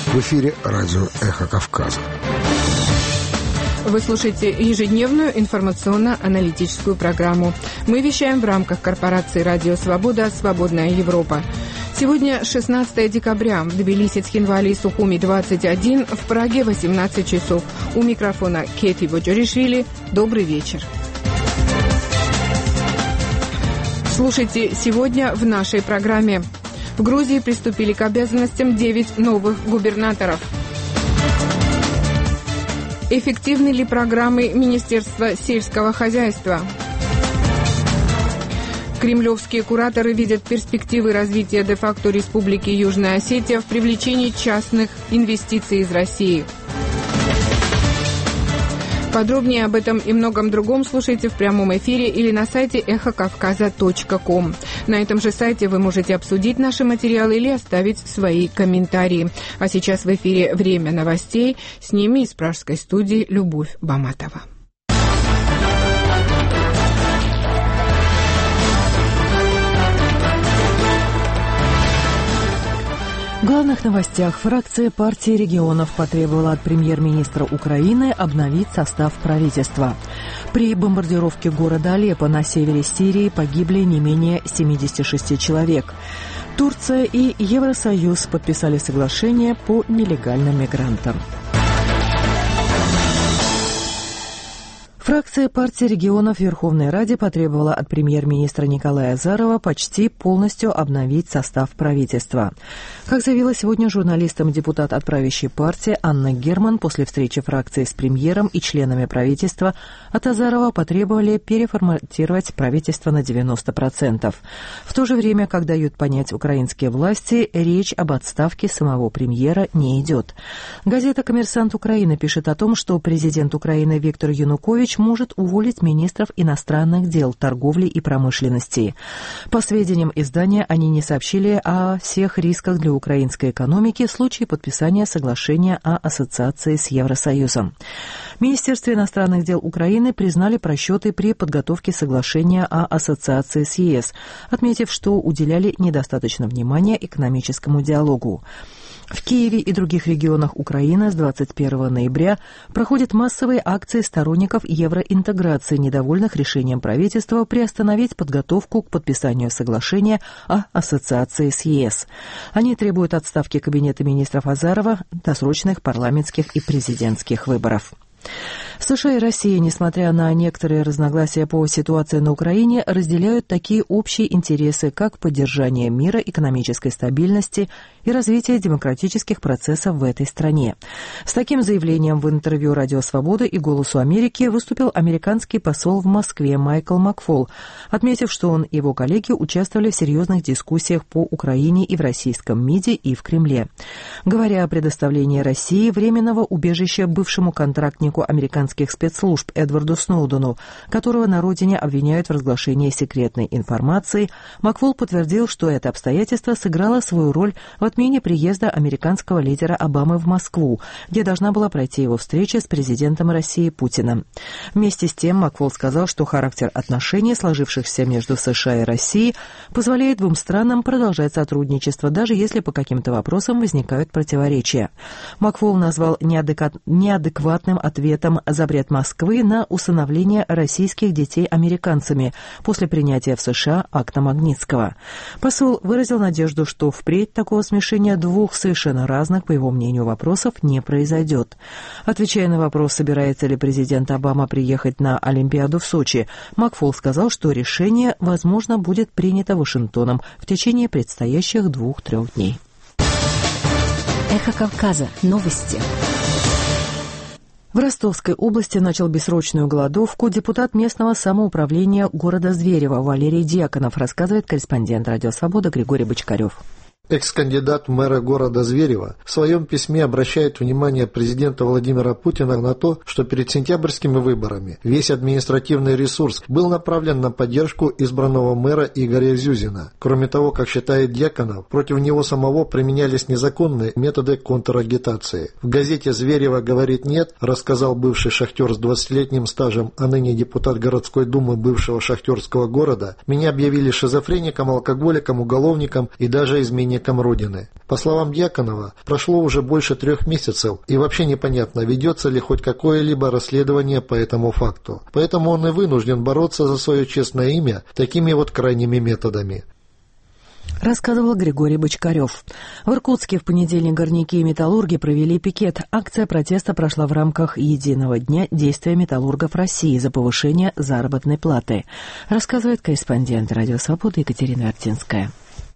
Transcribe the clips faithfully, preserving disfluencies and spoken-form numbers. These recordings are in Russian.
В эфире радио «Эхо Кавказа». Вы слушаете ежедневную информационно-аналитическую программу. Мы вещаем в рамках корпорации «Радио Свобода. Свободная Европа». Сегодня шестнадцатое декабря. В Тбилиси, Цхинвале и Сухуми двадцать один, в Праге восемнадцать часов. У микрофона Кети Боджоришвили. Добрый вечер. Слушайте сегодня в нашей программе. В Грузии приступили к обязанностям девять новых губернаторов. Эффективны ли программы Министерства сельского хозяйства? Кремлевские кураторы видят перспективы развития де-факто Республики Южная Осетия в привлечении частных инвестиций из России. Подробнее об этом и многом другом слушайте в прямом эфире или на сайте эхо кавказа точка ком. На этом же сайте вы можете обсудить наши материалы или оставить свои комментарии. А сейчас в эфире «Время новостей». С ними из пражской студии Любовь Баматова. В главных новостях фракция партии регионов потребовала от премьер-министра Украины обновить состав правительства. При бомбардировке города Алеппо на севере Сирии погибли не менее семьдесят шесть человек. Турция и Евросоюз подписали соглашение по нелегальным мигрантам. Фракция партии регионов в Верховной Раде потребовала от премьер-министра Николая Азарова почти полностью обновить состав правительства. Как заявила сегодня журналистам депутат от правящей партии Анна Герман, после встречи фракции с премьером и членами правительства от Азарова потребовали переформатировать правительство на девяносто процентов. В то же время, как дают понять украинские власти, речь об отставке самого премьера не идет. Газета «Коммерсант Украины» пишет о том, что президент Украины Виктор Янукович может уволить министров иностранных дел, торговли и промышленности. По сведениям издания, они не сообщили о всех рисках для украинской экономики в случае подписания соглашения о ассоциации с Евросоюзом. Министерство иностранных дел Украины признали просчеты при подготовке соглашения о ассоциации с ЕС, отметив, что уделяли недостаточно внимания экономическому диалогу. В Киеве и других регионах Украины с двадцать первого ноября проходят массовые акции сторонников евроинтеграции, недовольных решением правительства приостановить подготовку к подписанию соглашения о ассоциации с ЕС. Они требуют отставки кабинета министров Азарова, досрочных парламентских и президентских выборов. США и Россия, несмотря на некоторые разногласия по ситуации на Украине, разделяют такие общие интересы, как поддержание мира, экономической стабильности и развитие демократических процессов в этой стране. С таким заявлением в интервью «Радио Свобода» и «Голосу Америки» выступил американский посол в Москве Майкл Макфол, отметив, что он и его коллеги участвовали в серьезных дискуссиях по Украине и в российском МИДе, и в Кремле. Говоря о предоставлении России временного убежища бывшему контрактнику американских спецслужб Эдварду Сноудену, которого на родине обвиняют в разглашении секретной информации, Макфол подтвердил, что это обстоятельство сыграло свою роль в отмене приезда американского лидера Обамы в Москву, где должна была пройти его встреча с президентом России Путиным. Вместе с тем Макфол сказал, что характер отношений, сложившихся между США и Россией, позволяет двум странам продолжать сотрудничество, даже если по каким-то вопросам возникают противоречия. Макфол назвал неадекват... неадекватным ответом запрет Москвы на усыновление российских детей американцами после принятия в США акта Магнитского. Посол выразил надежду, что впредь такого смешения двух совершенно разных, по его мнению, вопросов не произойдет. Отвечая на вопрос, собирается ли президент Обама приехать на Олимпиаду в Сочи, Макфол сказал, что решение, возможно, будет принято Вашингтоном в течение предстоящих двух-трех дней. Эхо Кавказа. Новости. В Ростовской области начал бессрочную голодовку депутат местного самоуправления города Зверево Валерий Дьяконов, рассказывает корреспондент «Радио Свобода» Григорий Бочкарев. Экс-кандидат в мэра города Зверево в своем письме обращает внимание президента Владимира Путина на то, что перед сентябрьскими выборами весь административный ресурс был направлен на поддержку избранного мэра Игоря Зюзина. Кроме того, как считает Дьяконов, против него самого применялись незаконные методы контрагитации. В газете «Зверево говорит нет», рассказал бывший шахтер с двадцатилетним стажем, а ныне депутат городской думы бывшего шахтерского города, меня объявили шизофреником, алкоголиком, уголовником и даже изменником праздником Родины. По словам Дьяконова, прошло уже больше трех месяцев, и вообще непонятно, ведется ли хоть какое-либо расследование по этому факту. Поэтому он и вынужден бороться за свое честное имя такими вот крайними методами. Рассказывал Григорий Бочкарев. В Иркутске в понедельник горняки и металлурги провели пикет. Акция протеста прошла в рамках единого дня действия металлургов России за повышение заработной платы. Рассказывает корреспондент «Радио Свобода» Екатерина Артинская.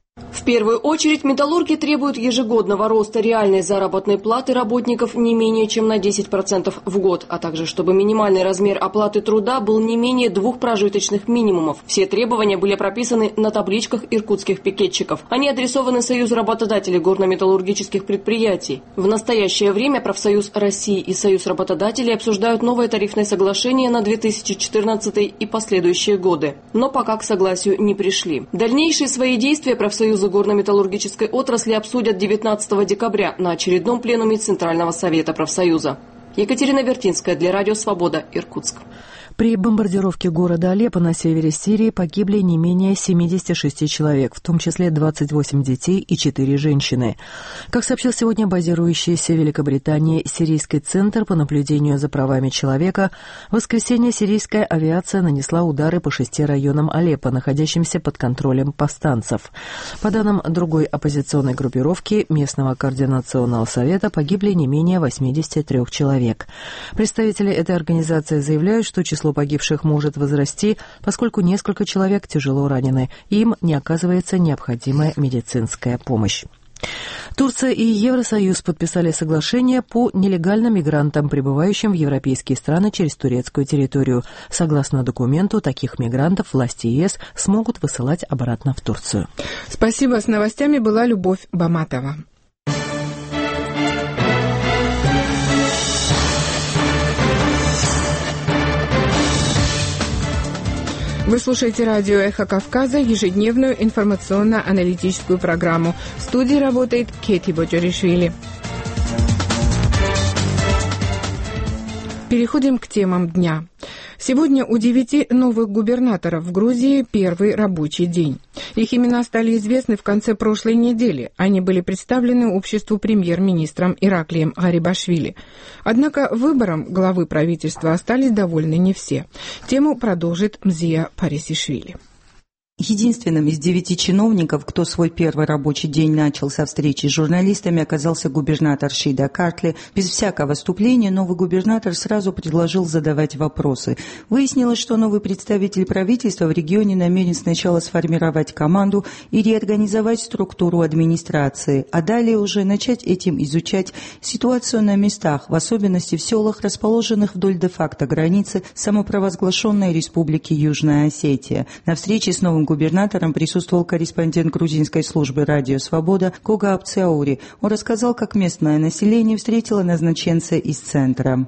В первую очередь металлурги требуют ежегодного роста реальной заработной платы работников не менее чем на десять процентов в год, а также чтобы минимальный размер оплаты труда был не менее двух прожиточных минимумов. Все требования были прописаны на табличках иркутских пикетчиков. Они адресованы Союзу работодателей горно-металлургических предприятий. В настоящее время Профсоюз России и Союз работодателей обсуждают новое тарифное соглашение на две тысячи четырнадцатый и последующие годы, но пока к согласию не пришли. Дальнейшие свои действия Профсоюз Союза горно-металлургической отрасли обсудят девятнадцатого декабря на очередном пленуме Центрального совета профсоюза. Екатерина Вертинская для Радио Свобода, Иркутск. При бомбардировке города Алеппо на севере Сирии погибли не менее семьдесят шесть человек, в том числе двадцать восемь детей и четыре женщины. Как сообщил сегодня базирующийся в Великобритании Сирийский центр по наблюдению за правами человека, в воскресенье сирийская авиация нанесла удары по шести районам Алеппо, находящимся под контролем повстанцев. По данным другой оппозиционной группировки местного координационного совета, погибли не менее восемьдесят три человек. Представители этой организации заявляют, что число погибших может возрасти, поскольку несколько человек тяжело ранены, и им не оказывается необходимая медицинская помощь. Турция и Евросоюз подписали соглашение по нелегальным мигрантам, прибывающим в европейские страны через турецкую территорию. Согласно документу, таких мигрантов власти ЕС смогут высылать обратно в Турцию. Спасибо. С новостями была Любовь Баматова. Вы слушаете радио «Эхо Кавказа», ежедневную информационно-аналитическую программу. В студии работает Кети Боджаришвили. Переходим к темам дня. Сегодня у девяти новых губернаторов в Грузии первый рабочий день. Их имена стали известны в конце прошлой недели. Они были представлены обществу премьер-министром Ираклием Гарибашвили. Однако выбором главы правительства остались довольны не все. Тему продолжит Мзия Парисишвили. Единственным из девяти чиновников, кто свой первый рабочий день начал со встречи с журналистами, оказался губернатор Шида Картли. Без всякого вступления новый губернатор сразу предложил задавать вопросы. Выяснилось, что новый представитель правительства в регионе намерен сначала сформировать команду и реорганизовать структуру администрации, а далее уже начать этим изучать ситуацию на местах, в особенности в селах, расположенных вдоль де-факто границы самопровозглашенной республики Южная Осетия. На встрече с новым губернатором присутствовал корреспондент грузинской службы «Радио Свобода» Кога Апциаури. Он рассказал, как местное население встретило назначенца из центра.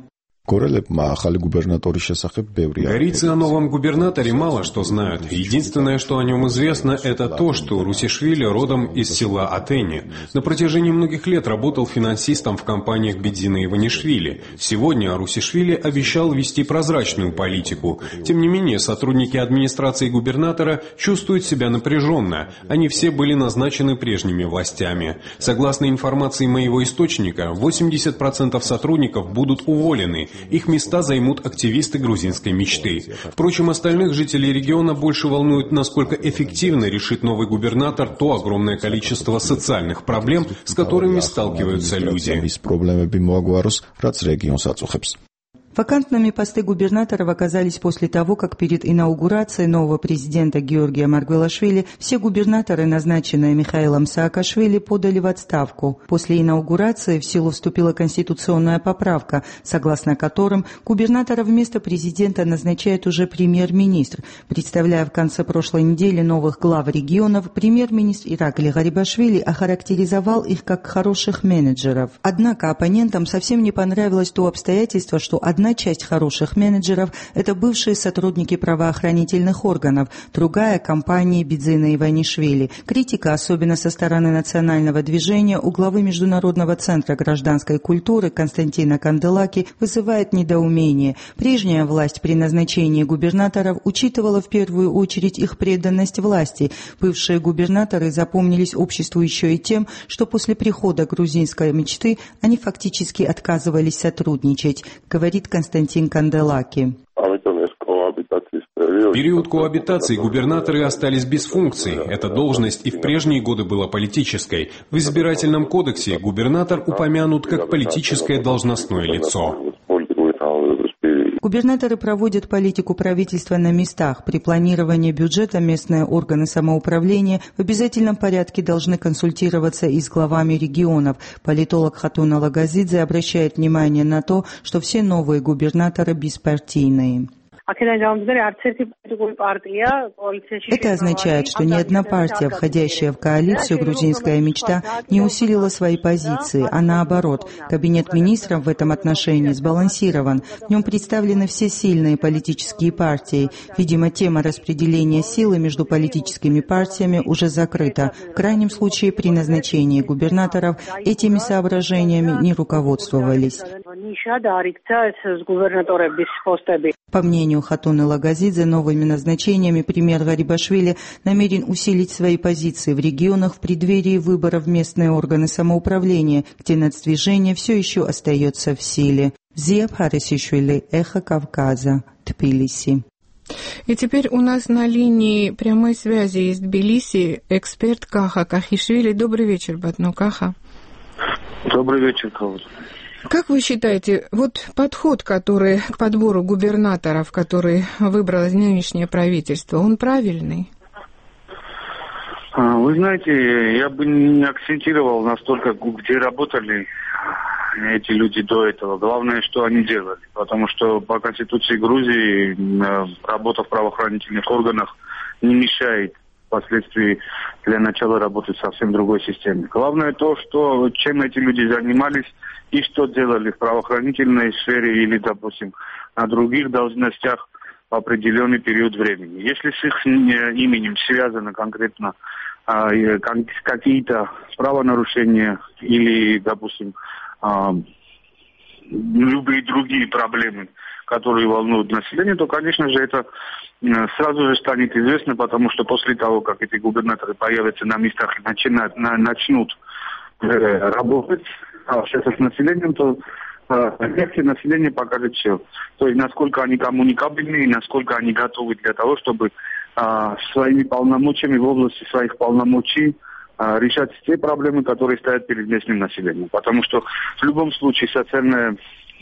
Горийцы о новом губернаторе мало что знают. Единственное, что о нем известно, это то, что Русишвили родом из села Атени. На протяжении многих лет работал финансистом в компаниях Бедзина Иванишвили. Сегодня Русишвили обещал вести прозрачную политику. Тем не менее, сотрудники администрации губернатора чувствуют себя напряженно. Они все были назначены прежними властями. Согласно информации моего источника, восемьдесят процентов сотрудников будут уволены. Их места займут активисты грузинской мечты. Впрочем, остальных жителей региона больше волнует, насколько эффективно решит новый губернатор то огромное количество социальных проблем, с которыми сталкиваются люди. Вакантными посты губернаторов оказались после того, как перед инаугурацией нового президента Георгия Маргвелашвили все губернаторы, назначенные Михаилом Саакашвили, подали в отставку. После инаугурации в силу вступила конституционная поправка, согласно которым губернатора вместо президента назначает уже премьер-министр. Представляя в конце прошлой недели новых глав регионов, премьер-министр Ираклий Гарибашвили охарактеризовал их как хороших менеджеров. Однако оппонентам совсем не понравилось то обстоятельство, что одна Одна часть хороших менеджеров – это бывшие сотрудники правоохранительных органов, другая – компании Бидзина Иванишвили. Критика, особенно со стороны национального движения, у главы Международного центра гражданской культуры Константина Канделаки вызывает недоумение. Прежняя власть при назначении губернаторов учитывала в первую очередь их преданность власти. Бывшие губернаторы запомнились обществу еще и тем, что после прихода грузинской мечты они фактически отказывались сотрудничать, говорит Константин Канделаки. В период коабитации губернаторы остались без функций. Эта должность и в прежние годы была политической. В избирательном кодексе губернатор упомянут как политическое должностное лицо. Губернаторы проводят политику правительства на местах. При планировании бюджета местные органы самоуправления в обязательном порядке должны консультироваться и с главами регионов. Политолог Хатуна Лагазидзе обращает внимание на то, что все новые губернаторы беспартийные. Это означает, что ни одна партия, входящая в коалицию «Грузинская мечта», не усилила свои позиции, а наоборот, кабинет министров в этом отношении сбалансирован. В нем представлены все сильные политические партии. Видимо, тема распределения силы между политическими партиями уже закрыта. В крайнем случае, при назначении губернаторов этими соображениями не руководствовались. По мнению Хатуны Лагазидзе, новыми назначениями премьер Гарибашвили намерен усилить свои позиции в регионах в преддверии выборов в местные органы самоуправления, где нацдвижение все еще остается в силе. Зия Бхарисишвили, Эхо Кавказа, Тбилиси. И теперь у нас на линии прямой связи из Тбилиси эксперт Каха Кахишвили. Добрый вечер, Батну Каха. Добрый вечер, Каха. Как вы считаете, вот подход, который к подбору губернаторов, который выбрало нынешнее правительство, он правильный? Вы знаете, я бы не акцентировал настолько, где работали эти люди до этого. Главное, что они делали. Потому что по Конституции Грузии работа в правоохранительных органах не мешает впоследствии для начала работы в совсем другой системе. Главное то, что, чем эти люди занимались и что делали в правоохранительной сфере или, допустим, на других должностях в определенный период времени. Если с их именем связаны конкретно а, какие-то правонарушения или, допустим, а, любые другие проблемы, которые волнуют население, то, конечно же, это сразу же станет известно, потому что после того, как эти губернаторы появятся на местах и начинают, на, начнут э, работать, общаться с населением, то э, реакция населения покажет все. То есть, насколько они коммуникабельны и насколько они готовы для того, чтобы э, своими полномочиями, в области своих полномочий, э, решать те проблемы, которые стоят перед местным населением. Потому что в любом случае социальная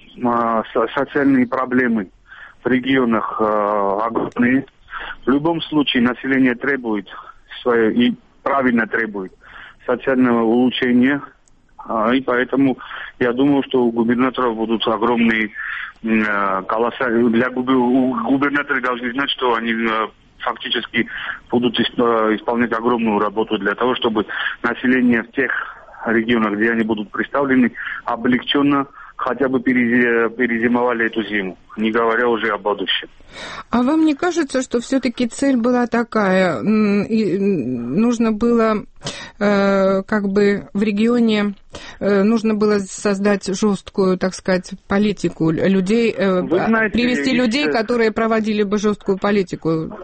социальные проблемы в регионах э, огромные. В любом случае население требует свое, и правильно требует социального улучшения. Э, и поэтому я думаю, что у губернаторов будут огромные э, колоссальные... Для губернаторов должны знать, что они э, фактически будут исполнять огромную работу для того, чтобы население в тех регионах, где они будут представлены, облегченно хотя бы перезимовали эту зиму, не говоря уже о будущем. А вам не кажется, что все-таки цель была такая, и нужно было э, как бы в регионе, э, нужно было создать жесткую, так сказать, политику людей, э, знаете, привести людей, которые проводили бы жесткую политику?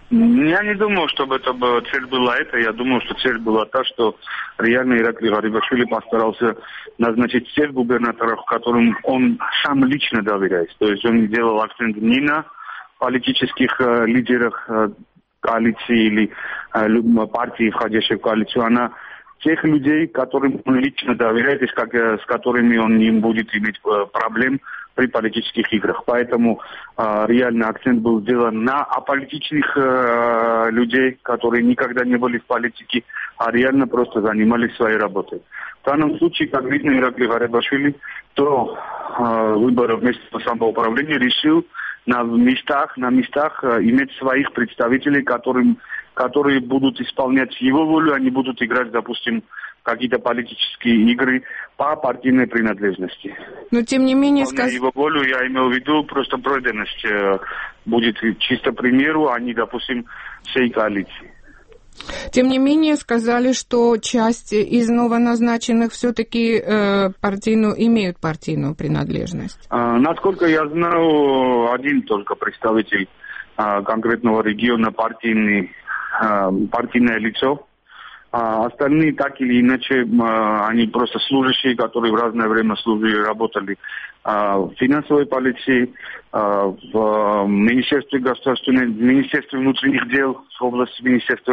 Я не думаю, чтобы это была, цель была эта. Я думаю, что цель была та, что реально Иракли Гарибашвили постарался назначить тех губернаторов, которым он сам лично доверяет. То есть он делал акцент не на политических э, лидерах э, коалиции или э, партии, входящей в коалицию, а на тех людей, которым он лично доверяет и с, как, с которыми он не будет иметь э, проблем при политических играх. Поэтому э, реально акцент был сделан на аполитичных э, людей, которые никогда не были в политике, а реально просто занимались своей работой. В данном случае, как видно, Иракли Гарибашвили до э, выборов местного самоуправления решил на местах, на местах э, иметь своих представителей, которым, которые будут исполнять его волю, они будут играть, допустим, какие-то политические игры по партийной принадлежности. Но тем не менее... Сказ... Его волю я имел в виду, просто пройденность э, будет чисто примеру, а не, допустим, всей коалиции. Тем не менее, сказали, что часть из новоназначенных все-таки э, партийную, имеют партийную принадлежность. А, насколько я знаю, один только представитель а, конкретного региона партийный, а, партийное лицо. А остальные так или иначе, а, они просто служащие, которые в разное время служили, работали а, в финансовой полиции, а, в Министерстве государственной, в Министерстве внутренних дел, в области Министерства,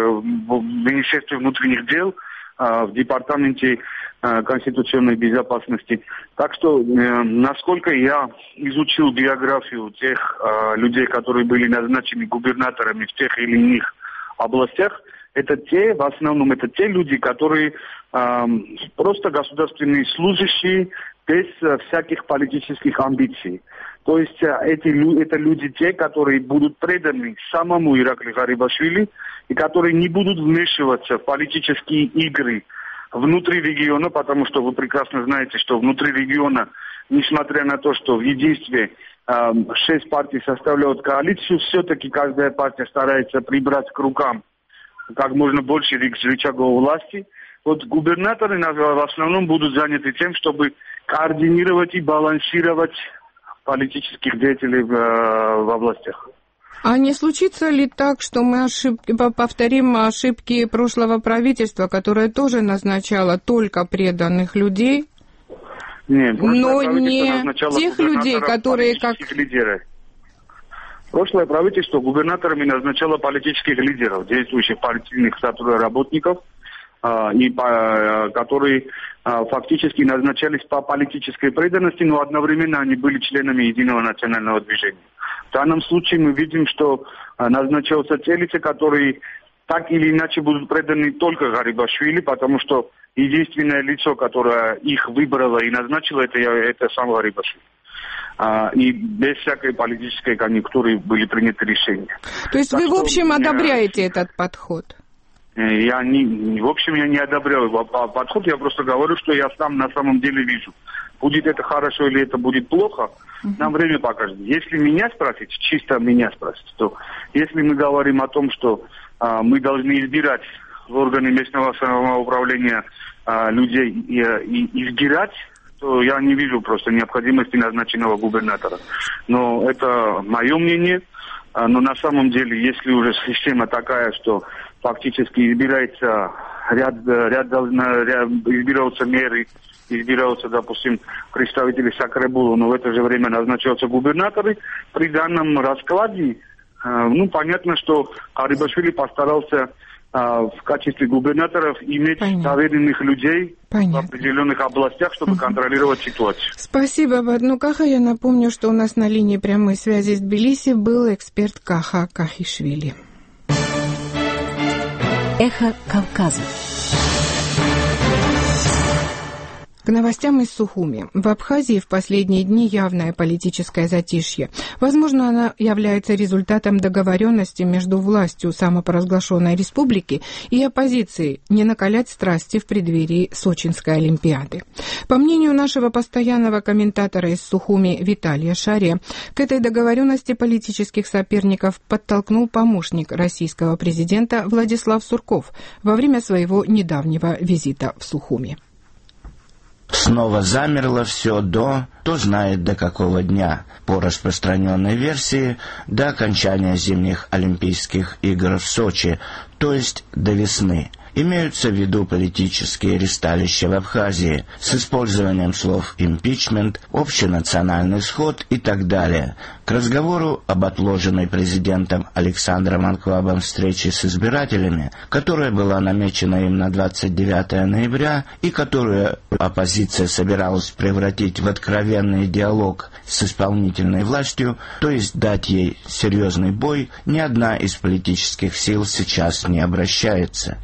в Министерстве внутренних дел, а, в Департаменте а, конституционной безопасности. Так что, а, насколько я изучил биографию тех а, людей, которые были назначены губернаторами в тех или иных областях, это те, в основном, это те люди, которые э, просто государственные служащие без э, всяких политических амбиций. То есть э, эти, это люди те, которые будут преданы самому Ираклию Гарибашвили и которые не будут вмешиваться в политические игры внутри региона, потому что вы прекрасно знаете, что внутри региона, несмотря на то, что в единстве э, шесть партий составляют коалицию, все-таки каждая партия старается прибрать к рукам как можно больше рычагов власти. Вот губернаторы в основном будут заняты тем, чтобы координировать и балансировать политических деятелей в, в областях. А не случится ли так, что мы ошибки, повторим ошибки прошлого правительства, которое тоже назначало только преданных людей, Нет, но не тех людей, которые как... Лидеры. Прошлое правительство губернаторами назначало политических лидеров, действующих партийных работников, э, и, э, которые э, фактически назначались по политической преданности, но одновременно они были членами Единого национального движения. В данном случае мы видим, что э, назначаются те лица, которые так или иначе будут преданы только Гарибашвили, потому что единственное лицо, которое их выбрало и назначило, это, это сам Гарибашвили. Uh, и без всякой политической конъюнктуры были приняты решения. То есть так вы, в общем, одобряете я, этот подход? Я не, в общем, я не одобряю подход, я просто говорю, что я сам на самом деле вижу. Будет это хорошо или это будет плохо, uh-huh. нам время покажет. Если меня спросить, чисто меня спросить, то если мы говорим о том, что uh, мы должны избирать в органы местного самоуправления uh, людей и, и избирать, то я не вижу просто необходимости назначенного губернатора. Но это мое мнение. Но на самом деле, если уже система такая, что фактически избирается ряд, ряд, ряд избираются мэры, избираются, допустим, представители Сакрабула, но в это же время назначаются губернаторы, при данном раскладе, ну, понятно, что Гарибашвили постарался в качестве губернаторов иметь Понятно. доверенных людей Понятно. в определенных областях, чтобы угу. контролировать ситуацию. Спасибо, Бадну Каха. Я напомню, что у нас на линии прямой связи с Тбилиси был эксперт Каха Кахишвили. Эхо Кавказа. К новостям из Сухуми. В Абхазии в последние дни явное политическое затишье. Возможно, оно является результатом договоренности между властью самопоразглашенной республики и оппозицией не накалять страсти в преддверии Сочинской Олимпиады. По мнению нашего постоянного комментатора из Сухуми Виталия Шария, к этой договоренности политических соперников подтолкнул помощник российского президента Владислав Сурков во время своего недавнего визита в Сухуми. Снова замерло все до, кто знает до какого дня, по распространенной версии, до окончания зимних Олимпийских игр в Сочи, то есть до весны. Имеются в виду политические ресталища в Абхазии с использованием слов «импичмент», «общенациональный сход» и так далее. К разговору об отложенной президентом Александром Анквабом встрече с избирателями, которая была намечена им на двадцать девятое ноября и которую оппозиция собиралась превратить в откровенный диалог с исполнительной властью, то есть дать ей серьезный бой, ни одна из политических сил сейчас не обращается. Идет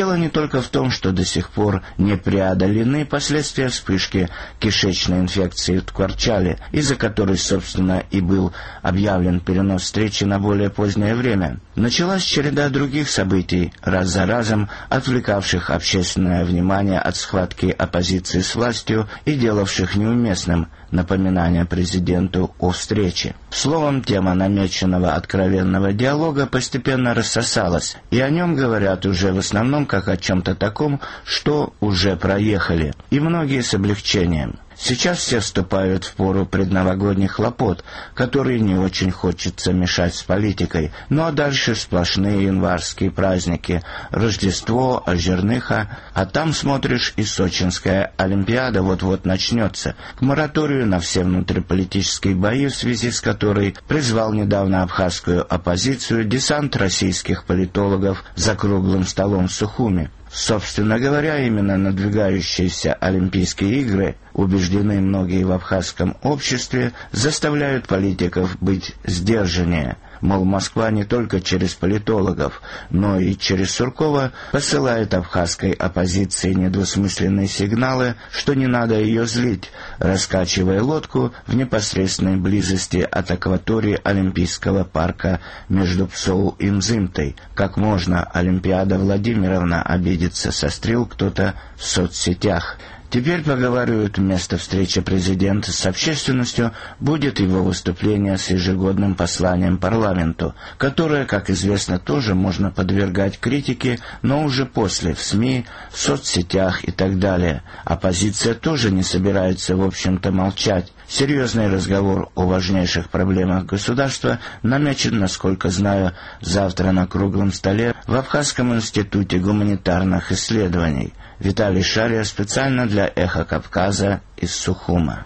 Дело не только в том, что до сих пор не преодолены последствия вспышки кишечной инфекции в Ткварчале, из-за которой, собственно, и был объявлен перенос встречи на более позднее время. Началась череда других событий, раз за разом отвлекавших общественное внимание от схватки оппозиции с властью и делавших неуместным напоминание президенту о встрече. Словом, тема намеченного откровенного диалога постепенно рассосалась, и о нем говорят уже в основном как о чем-то таком, что уже проехали, и многие с облегчением. Сейчас все вступают в пору предновогодних хлопот, которые не очень хочется мешать с политикой. Ну а дальше сплошные январские праздники, Рождество, Озерныха, а там, смотришь, и Сочинская Олимпиада вот-вот начнется. К мораторию на все внутриполитические бои, в связи с которой призвал недавно абхазскую оппозицию десант российских политологов за круглым столом в Сухуми. Собственно говоря, именно надвигающиеся Олимпийские игры, убеждены многие в абхазском обществе, заставляют политиков быть сдержаннее. Мол, Москва не только через политологов, но и через Суркова посылает абхазской оппозиции недвусмысленные сигналы, что не надо ее злить, раскачивая лодку в непосредственной близости от акватории Олимпийского парка между Псоу и Мзымтой. Как можно, Олимпиада Владимировна, обидится, сострил кто-то в соцсетях. Теперь, поговаривают, место встречи президента с общественностью будет его выступление с ежегодным посланием парламенту, которое, как известно, тоже можно подвергать критике, но уже после, в СМИ, в соцсетях и так далее. Оппозиция тоже не собирается, в общем-то, молчать. Серьезный разговор о важнейших проблемах государства намечен, насколько знаю, завтра на круглом столе в Абхазском институте гуманитарных исследований. Виталий Шария специально для «Эхо Кавказа» из Сухума.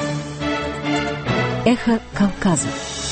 «Эхо Кавказа».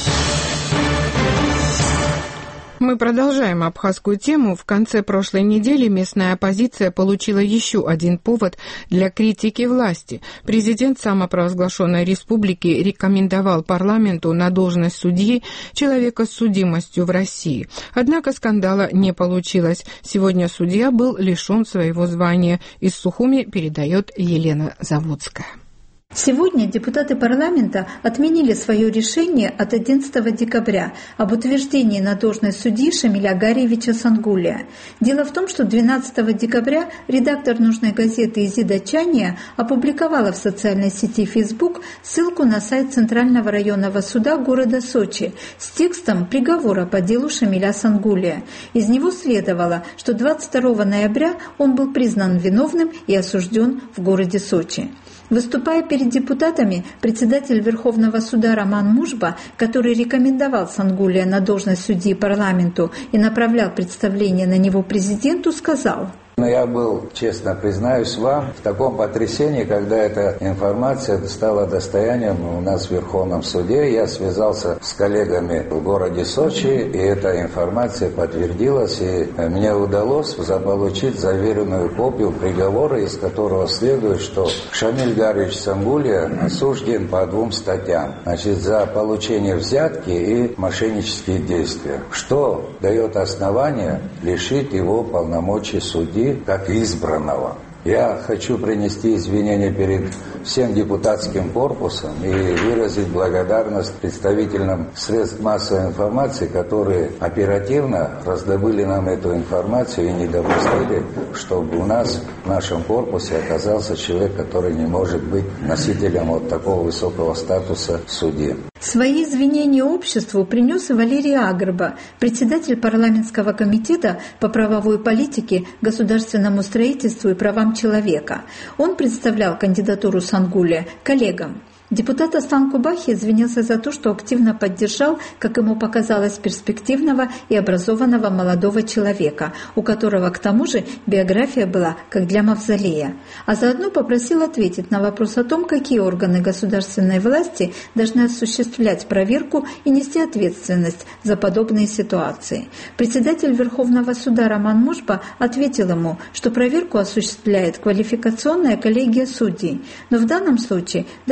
Мы продолжаем абхазскую тему. В конце прошлой недели местная оппозиция получила еще один повод для критики власти. Президент самопровозглашенной республики рекомендовал парламенту на должность судьи человека с судимостью в России. Однако скандала не получилось. Сегодня судья был лишен своего звания. Из Сухуми передает Елена Заводская. Сегодня депутаты парламента отменили свое решение от одиннадцатого декабря об утверждении на должность судьи Шамиля Гариевича Сангулия. Дело в том, что двенадцатого декабря редактор нужной газеты Изида Чания опубликовала в социальной сети Facebook ссылку на сайт Центрального районного суда города Сочи с текстом приговора по делу Шамиля Сангулия. Из него следовало, что двадцать второго ноября он был признан виновным и осужден в городе Сочи. Выступая перед депутатами, председатель Верховного суда Роман Мужба, который рекомендовал Сангулия на должность судьи парламенту и направлял представление на него президенту, сказал: Но я был, честно признаюсь вам, в таком потрясении, когда эта информация стала достоянием у нас в Верховном суде. Я связался с коллегами в городе Сочи, и эта информация подтвердилась, и мне удалось заполучить заверенную копию приговора, из которого следует, что Шамиль Гариевич Сангулия осужден по двум статьям. Значит, за получение взятки и мошеннические действия, что дает основание лишить его полномочий судьи как избранного. Я хочу принести извинения перед всем депутатским корпусом и выразить благодарность представителям средств массовой информации, которые оперативно раздобыли нам эту информацию и не допустили, чтобы у нас в нашем корпусе оказался человек, который не может быть носителем вот такого высокого статуса судьи. Свои извинения обществу принес и Валерий Агрба, председатель парламентского комитета по правовой политике, государственному строительству и правам человека. Он представлял кандидатуру Сангулия коллегам. Депутат Аслан Кубахи извинился за то, что активно поддержал, как ему показалось, перспективного и образованного молодого человека, у которого, к тому же, биография была как для мавзолея. А заодно попросил ответить на вопрос о том, какие органы государственной власти должны осуществлять проверку и нести ответственность за подобные ситуации. Председатель Верховного суда Роман Мужба ответил ему, что проверку осуществляет квалификационная коллегия судей. Но в данном случае, даже если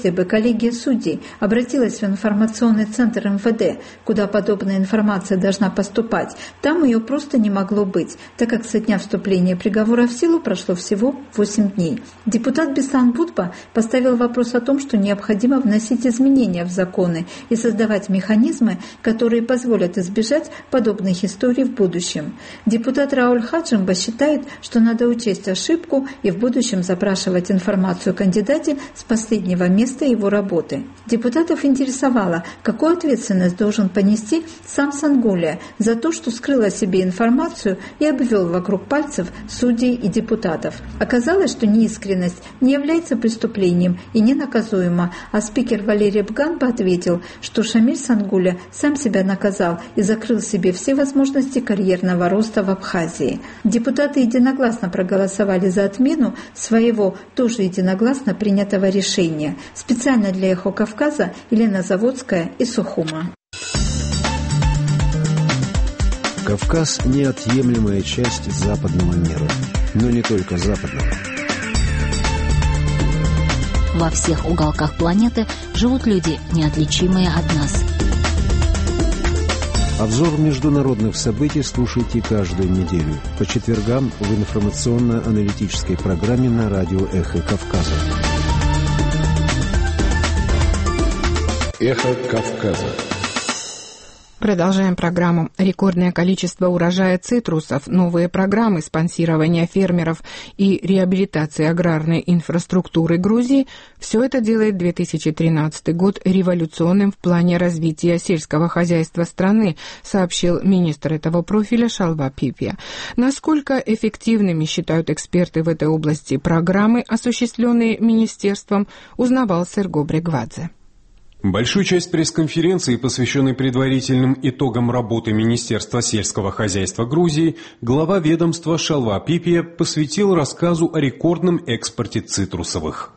Если бы коллегия судей обратилась в информационный центр эм вэ дэ, куда подобная информация должна поступать, там ее просто не могло быть, так как со дня вступления приговора в силу прошло всего восемь дней. Депутат Бисан Будба поставил вопрос о том, что необходимо вносить изменения в законы и создавать механизмы, которые позволят избежать подобных историй в будущем. Депутат Рауль Хаджимба считает, что надо учесть ошибку и в будущем запрашивать информацию о кандидате с последнего места его работы. Депутатов интересовало, какую ответственность должен понести сам Сангулия за то, что скрыл о себе информацию и обвел вокруг пальцев судей и депутатов. Оказалось, что неискренность не является преступлением и не наказуема, а спикер Валерий Бганба ответил, что Шамиль Сангуля сам себя наказал и закрыл себе все возможности карьерного роста в Абхазии. Депутаты единогласно проголосовали за отмену своего тоже единогласно принятого решения. Специально для «Эхо Кавказа» Елена Заводская и Сухума. Кавказ – неотъемлемая часть западного мира, но не только западного. Во всех уголках планеты живут люди, неотличимые от нас. Обзор международных событий слушайте каждую неделю по четвергам в информационно-аналитической программе на радио «Эхо Кавказа». «Эхо Кавказа». Продолжаем программу. Рекордное количество урожая цитрусов, новые программы спонсирования фермеров и реабилитации аграрной инфраструктуры Грузии – все это делает две тысячи тринадцатый год революционным в плане развития сельского хозяйства страны, сообщил министр этого профиля Шалва Пипия. Насколько эффективными считают эксперты в этой области программы, осуществленные министерством, узнавал Серго Брегвадзе. Большую часть пресс-конференции, посвященной предварительным итогам работы Министерства сельского хозяйства Грузии, глава ведомства Шалва Пипия посвятил рассказу о рекордном экспорте цитрусовых.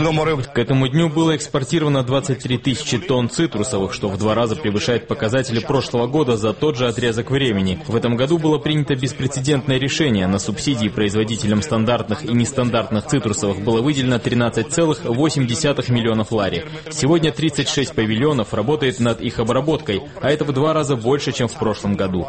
К этому дню было экспортировано двадцать три тысячи тонн цитрусовых, что в два раза превышает показатели прошлого года за тот же отрезок времени. В этом году было принято беспрецедентное решение. На субсидии производителям стандартных и нестандартных цитрусовых было выделено тринадцать целых восемь десятых миллионов лари. Сегодня тридцать шесть павильонов работает над их обработкой, а это в два раза больше, чем в прошлом году.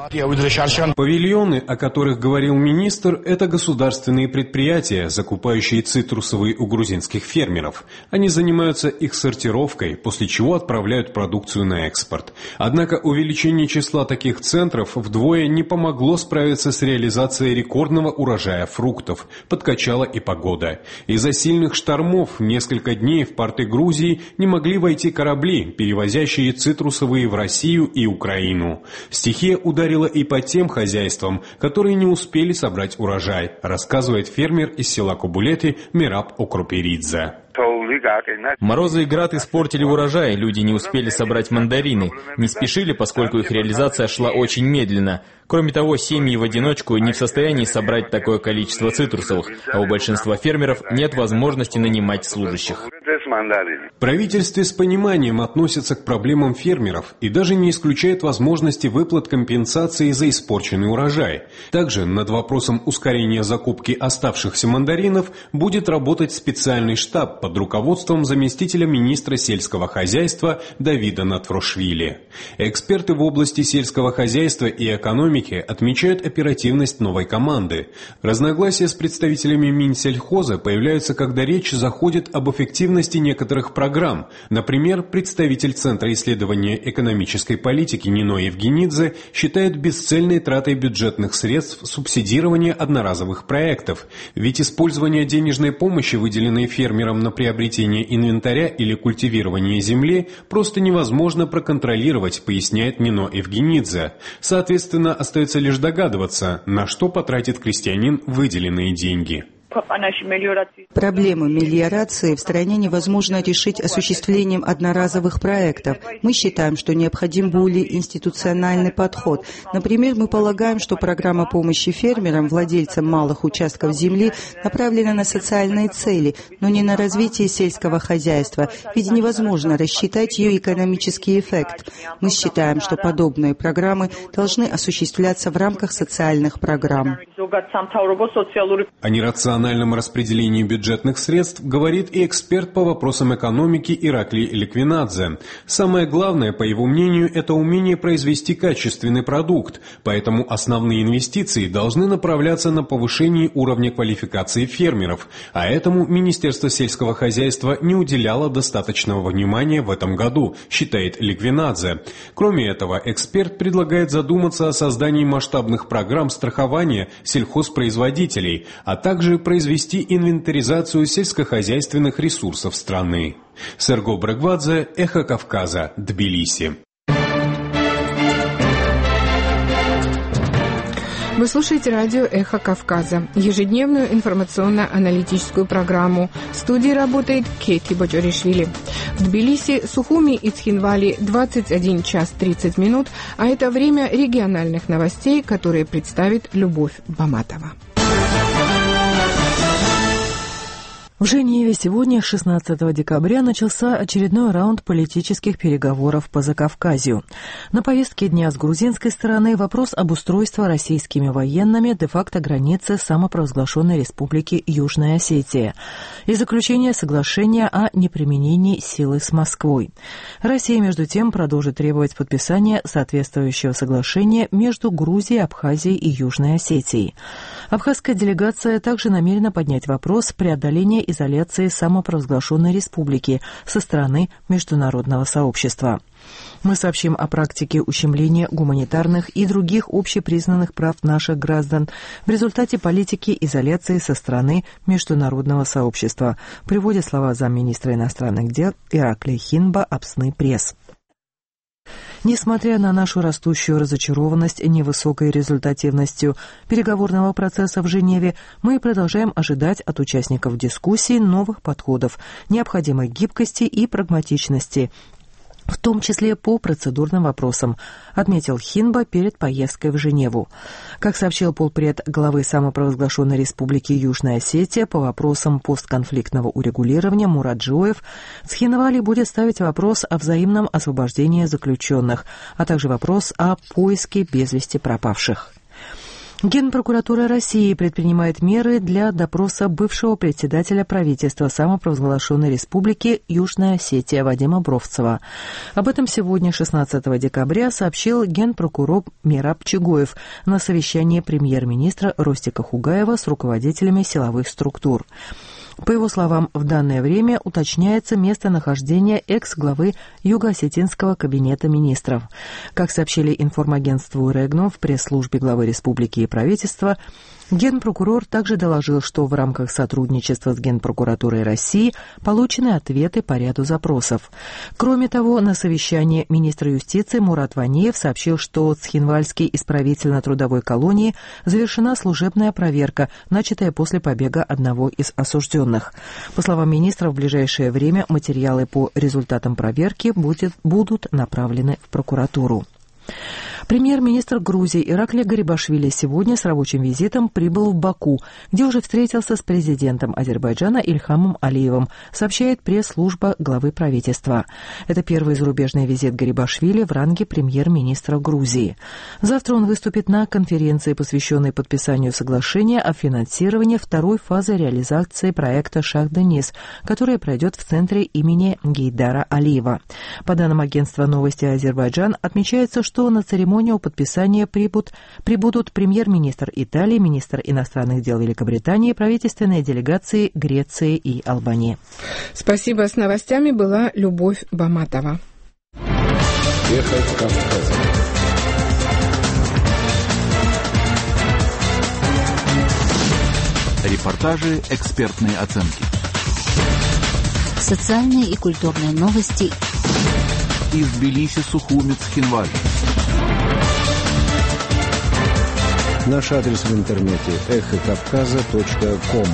Павильоны, о которых говорил министр, это государственные предприятия, закупающие цитрусовые у грузинских фермеров. фермеров. Они занимаются их сортировкой, после чего отправляют продукцию на экспорт. Однако увеличение числа таких центров вдвое не помогло справиться с реализацией рекордного урожая фруктов. Подкачала и погода. Из-за сильных штормов несколько дней в порты Грузии не могли войти корабли, перевозящие цитрусовые в Россию и Украину. Стихия ударила и по тем хозяйствам, которые не успели собрать урожай, рассказывает фермер из села Кубулети Мираб Окруперидзе. Морозы и град испортили урожай, люди не успели собрать мандарины. Не спешили, поскольку их реализация шла очень медленно. Кроме того, семьи в одиночку не в состоянии собрать такое количество цитрусовых, а у большинства фермеров нет возможности нанимать служащих. Правительство с пониманием относится к проблемам фермеров и даже не исключает возможности выплат компенсации за испорченный урожай. Также над вопросом ускорения закупки оставшихся мандаринов будет работать специальный штаб под руководством заместителя министра сельского хозяйства Давида Натврошвили. Эксперты в области сельского хозяйства и экономики отмечают оперативность новой команды. Разногласия с представителями Минсельхоза появляются, когда речь заходит об эффективности некоторых программ. Например, представитель Центра исследования экономической политики Нино Евгенидзе считает бесцельной тратой бюджетных средств субсидирование одноразовых проектов. Ведь использование денежной помощи, выделенной фермерам на приобретение инвентаря или культивирование земли, просто невозможно проконтролировать, поясняет Нино Евгенидзе. Соответственно, остается лишь догадываться, на что потратит крестьянин выделенные деньги. Проблему мелиорации в стране невозможно решить осуществлением одноразовых проектов. Мы считаем, что необходим более институциональный подход. Например, мы полагаем, что программа помощи фермерам, владельцам малых участков земли, направлена на социальные цели, но не на развитие сельского хозяйства, ведь невозможно рассчитать ее экономический эффект. Мы считаем, что подобные программы должны осуществляться в рамках социальных программ. А нерациональные рациональном распределении бюджетных средств говорит и эксперт по вопросам экономики Ираклий Ликвинадзе. Самое главное, по его мнению, это умение произвести качественный продукт, поэтому основные инвестиции должны направляться на повышение уровня квалификации фермеров, а этому Министерство сельского хозяйства не уделяло достаточного внимания в этом году, считает Ликвинадзе. Кроме этого, эксперт предлагает задуматься о создании масштабных программ страхования сельхозпроизводителей, а также произвести инвентаризацию сельскохозяйственных ресурсов страны. Серго Брагвадзе, Эхо Кавказа, Тбилиси. Вы слушаете радио «Эхо Кавказа», ежедневную информационно-аналитическую программу. В студии работает Кейти Боджоришвили. В Тбилиси, Сухуми и Цхинвали двадцать один час тридцать минут, а это время региональных новостей, которые представит Любовь Баматова. В Женеве сегодня, шестнадцатого декабря, начался очередной раунд политических переговоров по Закавказью. На повестке дня с грузинской стороны вопрос об устройстве российскими военными де-факто границы самопровозглашенной республики Южная Осетия и заключение соглашения о неприменении силы с Москвой. Россия, между тем, продолжит требовать подписания соответствующего соглашения между Грузией, Абхазией и Южной Осетией. Абхазская делегация также намерена поднять вопрос преодоления изоляции самопровозглашенной республики со стороны международного сообщества. Мы сообщим о практике ущемления гуманитарных и других общепризнанных прав наших граждан в результате политики изоляции со стороны международного сообщества, приводит слова замминистра иностранных дел Ираклия Хинба Апсны Пресс. Несмотря на нашу растущую разочарованность невысокой результативностью переговорного процесса в Женеве, мы продолжаем ожидать от участников дискуссий новых подходов, необходимой гибкости и прагматичности, в том числе по процедурным вопросам, отметил Хинба перед поездкой в Женеву. Как сообщил полпред главы самопровозглашенной республики Южная Осетия по вопросам постконфликтного урегулирования Мурат Джоев, Цхинвали будет ставить вопрос о взаимном освобождении заключенных, а также вопрос о поиске без вести пропавших. Генпрокуратура России предпринимает меры для допроса бывшего председателя правительства самопровозглашенной республики Южная Осетия Вадима Бровцева. Об этом сегодня, шестнадцатого декабря, сообщил генпрокурор Мераб Чигоев на совещании премьер-министра Ростика Хугаева с руководителями силовых структур. По его словам, в данное время уточняется местонахождение экс-главы Юго-Осетинского кабинета министров. Как сообщили информагентству «Регнум» в пресс-службе главы республики и правительства, генпрокурор также доложил, что в рамках сотрудничества с Генпрокуратурой России получены ответы по ряду запросов. Кроме того, на совещании министр юстиции Мурат Ванеев сообщил, что в Цхинвальской исправительно-трудовой колонии завершена служебная проверка, начатая после побега одного из осужденных. По словам министра, в ближайшее время материалы по результатам проверки будет, будут направлены в прокуратуру. Премьер-министр Грузии Ираклий Гарибашвили сегодня с рабочим визитом прибыл в Баку, где уже встретился с президентом Азербайджана Ильхамом Алиевым, сообщает пресс-служба главы правительства. Это первый зарубежный визит Гарибашвили в ранге премьер-министра Грузии. Завтра он выступит на конференции, посвященной подписанию соглашения о финансировании второй фазы реализации проекта «Шах-Денис», которая пройдет в центре имени Гейдара Алиева. По данным агентства «Новости Азербайджан», отмечается, что на церемонию подписания прибудут, прибудут премьер-министр Италии, министр иностранных дел Великобритании, правительственные делегации Греции и Албании. Спасибо. С новостями была Любовь Баматова. Эхо Кавказа. Репортажи, экспертные оценки. Социальные и культурные новости. Из Тбилиси, Сухуми, Цхинвали. Наш адрес в интернете эхо кавказа точка ком.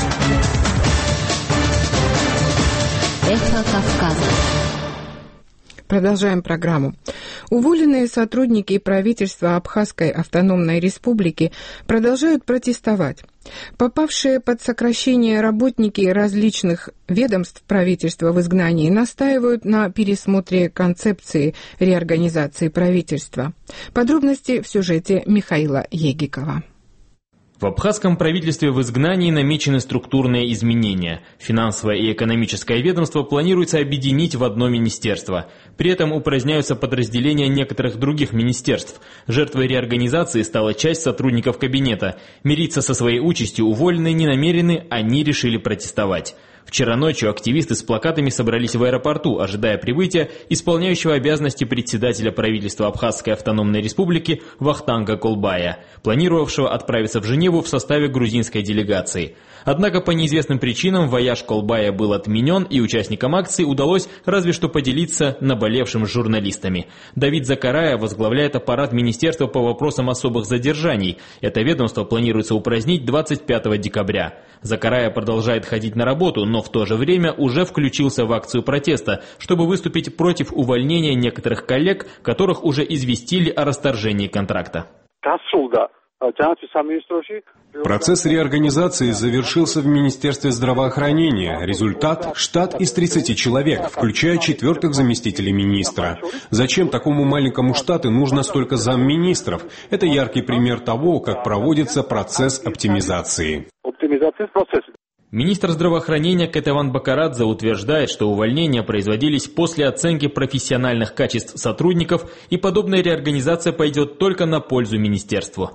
Эхо Кавказа. Продолжаем программу. Уволенные сотрудники правительства Абхазской автономной республики продолжают протестовать. Попавшие под сокращение работники различных ведомств правительства в изгнании настаивают на пересмотре концепции реорганизации правительства. Подробности в сюжете Михаила Егикова. В абхазском правительстве в изгнании намечены структурные изменения. Финансовое и экономическое ведомство планируется объединить в одно министерство. При этом упраздняются подразделения некоторых других министерств. Жертвой реорганизации стала часть сотрудников кабинета. Мириться со своей участью уволенные не намерены, они решили протестовать. Вчера ночью активисты с плакатами собрались в аэропорту, ожидая прибытия исполняющего обязанности председателя правительства Абхазской автономной республики Вахтанга Колбая, планировавшего отправиться в Женеву в составе грузинской делегации. Однако по неизвестным причинам вояж Колбая был отменен, и участникам акции удалось разве что поделиться наболевшим с журналистами. Давид Закарая возглавляет аппарат Министерства по вопросам особых задержаний. Это ведомство планируется упразднить двадцать пятого декабря. Закарая продолжает ходить на работу, но в то же время уже включился в акцию протеста, чтобы выступить против увольнения некоторых коллег, которых уже известили о расторжении контракта. Процесс реорганизации завершился в Министерстве здравоохранения. Результат – штат из тридцати человек, включая четвертых заместителей министра. Зачем такому маленькому штату нужно столько замминистров? Это яркий пример того, как проводится процесс оптимизации. Министр здравоохранения Кетеван Бакарадзе утверждает, что увольнения производились после оценки профессиональных качеств сотрудников, и подобная реорганизация пойдет только на пользу министерству.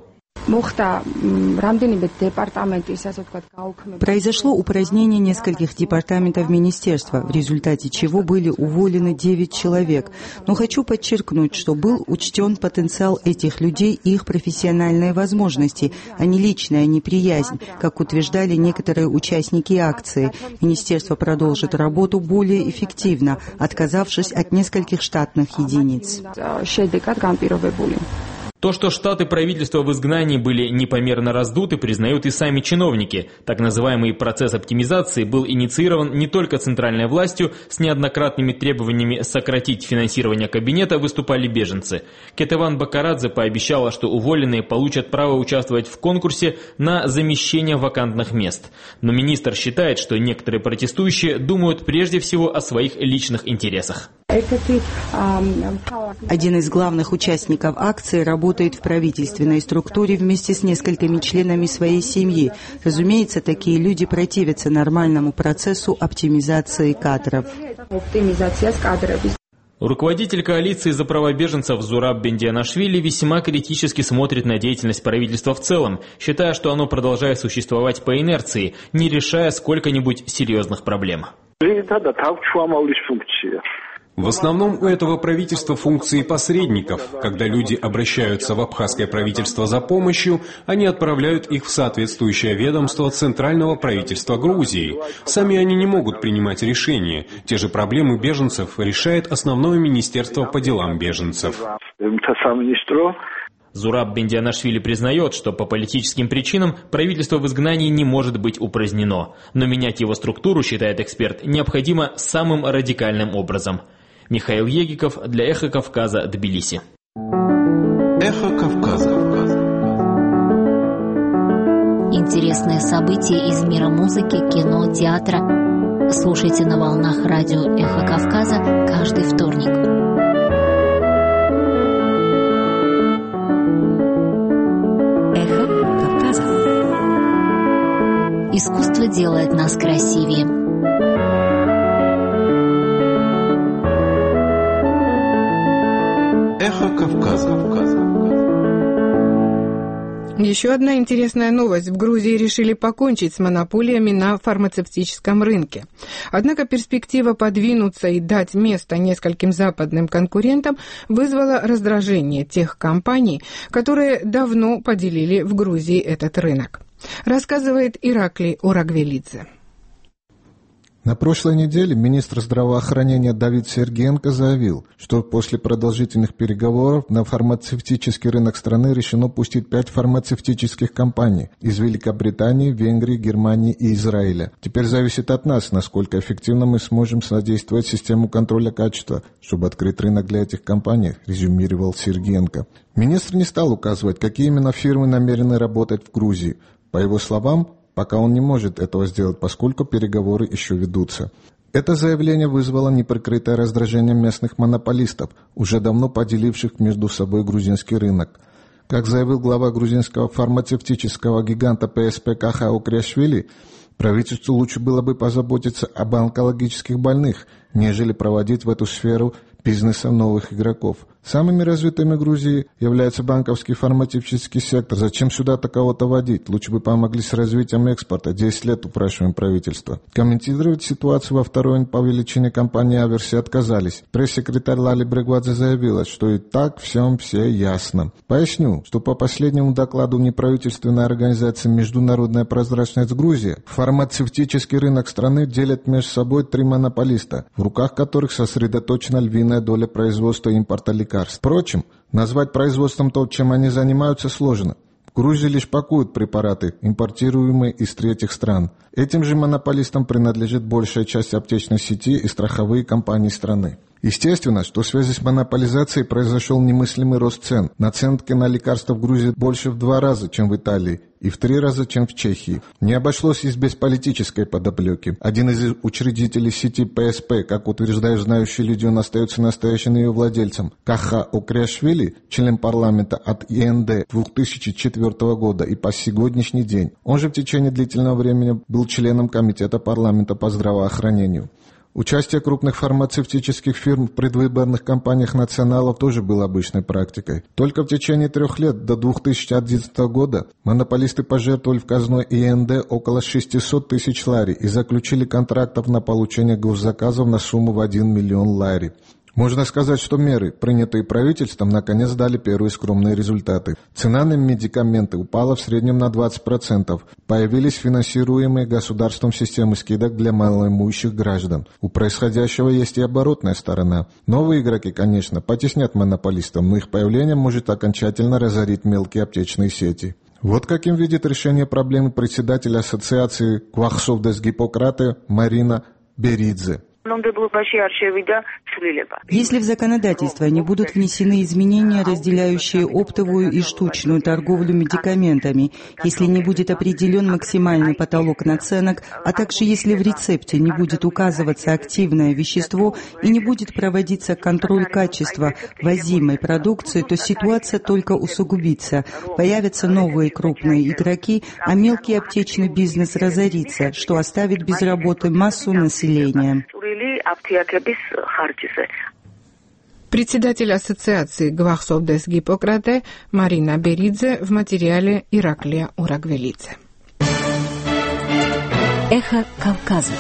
Произошло упразднение нескольких департаментов министерства, в результате чего были уволены девять человек. Но хочу подчеркнуть, что был учтен потенциал этих людей и их профессиональные возможности, а не личная неприязнь, как утверждали некоторые участники акции. Министерство продолжит работу более эффективно, отказавшись от нескольких штатных единиц. То, что штаты правительства в изгнании были непомерно раздуты, признают и сами чиновники. Так называемый процесс оптимизации был инициирован не только центральной властью, с неоднократными требованиями сократить финансирование кабинета выступали беженцы. Кетеван Бакарадзе пообещала, что уволенные получат право участвовать в конкурсе на замещение вакантных мест. Но министр считает, что некоторые протестующие думают прежде всего о своих личных интересах. Один из главных участников акции работает в правительственной структуре вместе с несколькими членами своей семьи. Разумеется, такие люди противятся нормальному процессу оптимизации кадров. Руководитель коалиции за права беженцев Зураб Бендианашвили весьма критически смотрит на деятельность правительства в целом, считая, что оно продолжает существовать по инерции, не решая сколько-нибудь серьезных проблем. В основном у этого правительства функции посредников. Когда люди обращаются в абхазское правительство за помощью, они отправляют их в соответствующее ведомство Центрального правительства Грузии. Сами они не могут принимать решения. Те же проблемы беженцев решает основное министерство по делам беженцев. Зураб Бендианашвили признает, что по политическим причинам правительство в изгнании не может быть упразднено. Но менять его структуру, считает эксперт, необходимо самым радикальным образом. Михаил Егиков для «Эхо Кавказа», Тбилиси. «Эхо Кавказа». Интересные события из мира музыки, кино, театра. Слушайте на волнах радио «Эхо Кавказа» каждый вторник. «Эхо Кавказа». Искусство делает нас красивее. «Эхо Кавказа». Еще одна интересная новость. В Грузии решили покончить с монополиями на фармацевтическом рынке. Однако перспектива подвинуться и дать место нескольким западным конкурентам вызвала раздражение тех компаний, которые давно поделили в Грузии этот рынок. Рассказывает Ираклий Урагвелидзе. На прошлой неделе министр здравоохранения Давид Сергиенко заявил, что после продолжительных переговоров на фармацевтический рынок страны решено пустить пять фармацевтических компаний из Великобритании, Венгрии, Германии и Израиля. Теперь зависит от нас, насколько эффективно мы сможем содействовать систему контроля качества, чтобы открыть рынок для этих компаний, резюмировал Сергиенко. Министр не стал указывать, какие именно фирмы намерены работать в Грузии. По его словам, пока он не может этого сделать, поскольку переговоры еще ведутся. Это заявление вызвало неприкрытое раздражение местных монополистов, уже давно поделивших между собой грузинский рынок. Как заявил глава грузинского фармацевтического гиганта ПСП Каха Укриашвили, правительству лучше было бы позаботиться об онкологических больных, нежели проводить в эту сферу бизнеса новых игроков. Самыми развитыми Грузии является банковский фармацевтический сектор. Зачем сюда кого-то водить? Лучше бы помогли с развитием экспорта. десять лет упрашиваем правительство. Комментировать ситуацию во второй по величине компании Аверси отказались. Пресс-секретарь Лали Брегвадзе заявила, что и так всем все ясно. Поясню, что по последнему докладу неправительственной организации «Международная прозрачность Грузии» фармацевтический рынок страны делят между собой три монополиста, в руках которых сосредоточена львиная доля производства и импорта лекарств. Впрочем, назвать производством то, чем они занимаются, сложно. В Грузии лишь пакуют препараты, импортируемые из третьих стран. Этим же монополистам принадлежит большая часть аптечной сети и страховые компании страны. Естественно, что в связи с монополизацией произошел немыслимый рост цен. Наценки на лекарства в Грузии больше в два раза, чем в Италии, и в три раза, чем в Чехии. Не обошлось и без политической подоплеки. Один из учредителей сети ПСП, как утверждают знающие люди, он остается настоящим ее владельцем. Каха Укриашвили, член парламента от ИНД две тысячи четвёртого года и по сегодняшний день. Он же в течение длительного времени был членом комитета парламента по здравоохранению. Участие крупных фармацевтических фирм в предвыборных кампаниях националов тоже было обычной практикой. Только в течение трех лет, до две тысячи одиннадцатого года, монополисты пожертвовали в казной ИНД около шестьсот тысяч лари и заключили контрактов на получение госзаказов на сумму в один миллион лари. Можно сказать, что меры, принятые правительством, наконец дали первые скромные результаты. Цена на медикаменты упала в среднем на двадцать процентов. Появились финансируемые государством системы скидок для малоимущих граждан. У происходящего есть и оборотная сторона. Новые игроки, конечно, потеснят монополистов, но их появление может окончательно разорить мелкие аптечные сети. Вот каким видит решение проблемы председатель ассоциации Квахсовдес Гиппократе Марина Беридзе. Если в законодательство не будут внесены изменения, разделяющие оптовую и штучную торговлю медикаментами, если не будет определен максимальный потолок наценок, а также если в рецепте не будет указываться активное вещество и не будет проводиться контроль качества возимой продукции, то ситуация только усугубится. Появятся новые крупные игроки, а мелкий аптечный бизнес разорится, что оставит без работы массу населения. Председатель ассоциации Гвахсовдес Гиппократе Марина Беридзе в материале Ираклия Урагвелидзе. Эхо Кавказа.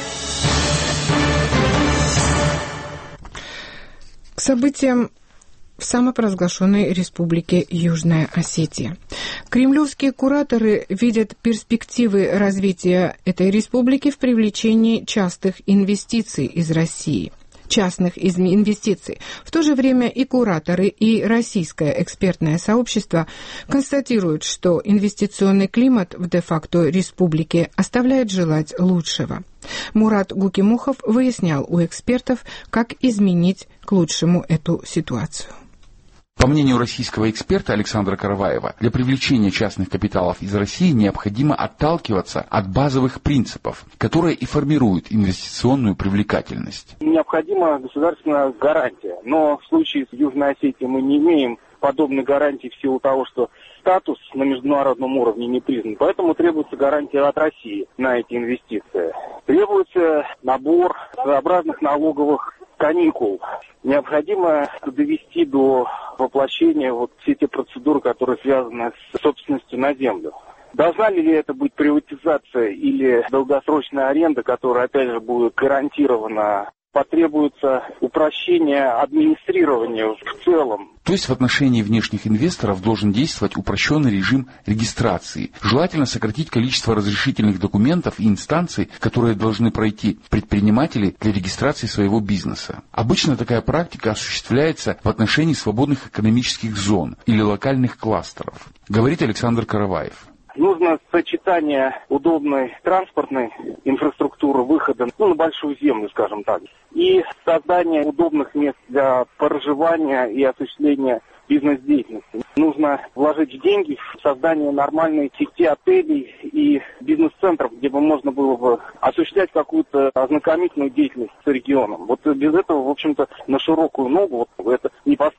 К событиям в самопровозглашенной республике Южная Осетия. Кремлевские кураторы видят перспективы развития этой республики в привлечении частых инвестиций из России. частных инвестиций. В то же время и кураторы, и российское экспертное сообщество констатируют, что инвестиционный климат в де-факто республике оставляет желать лучшего. Мурат Гукимухов выяснял у экспертов, как изменить к лучшему эту ситуацию. По мнению российского эксперта Александра Караваева, для привлечения частных капиталов из России необходимо отталкиваться от базовых принципов, которые и формируют инвестиционную привлекательность. Необходима государственная гарантия, но в случае с Южной Осетией мы не имеем подобной гарантии в силу того, что статус на международном уровне не признан. Поэтому требуется гарантия от России на эти инвестиции. Требуется набор своеобразных налоговых каникул. Необходимо довести до воплощения вот все те процедуры, которые связаны с собственностью на землю. Должна ли это быть приватизация или долгосрочная аренда, которая, опять же, будет гарантирована? Потребуется упрощение администрирования в целом. То есть в отношении внешних инвесторов должен действовать упрощенный режим регистрации. Желательно сократить количество разрешительных документов и инстанций, которые должны пройти предприниматели для регистрации своего бизнеса. Обычно такая практика осуществляется в отношении свободных экономических зон или локальных кластеров, говорит Александр Караваев. Нужно сочетание удобной транспортной инфраструктуры, выхода ну, на большую землю, скажем так, и создание удобных мест для проживания и осуществления бизнес-деятельности. Нужно вложить деньги в создание нормальной сети отелей и бизнес-центров, где бы можно было бы осуществлять какую-то ознакомительную деятельность с регионом. Вот без этого, в общем-то, на широкую ногу вот это не поставить.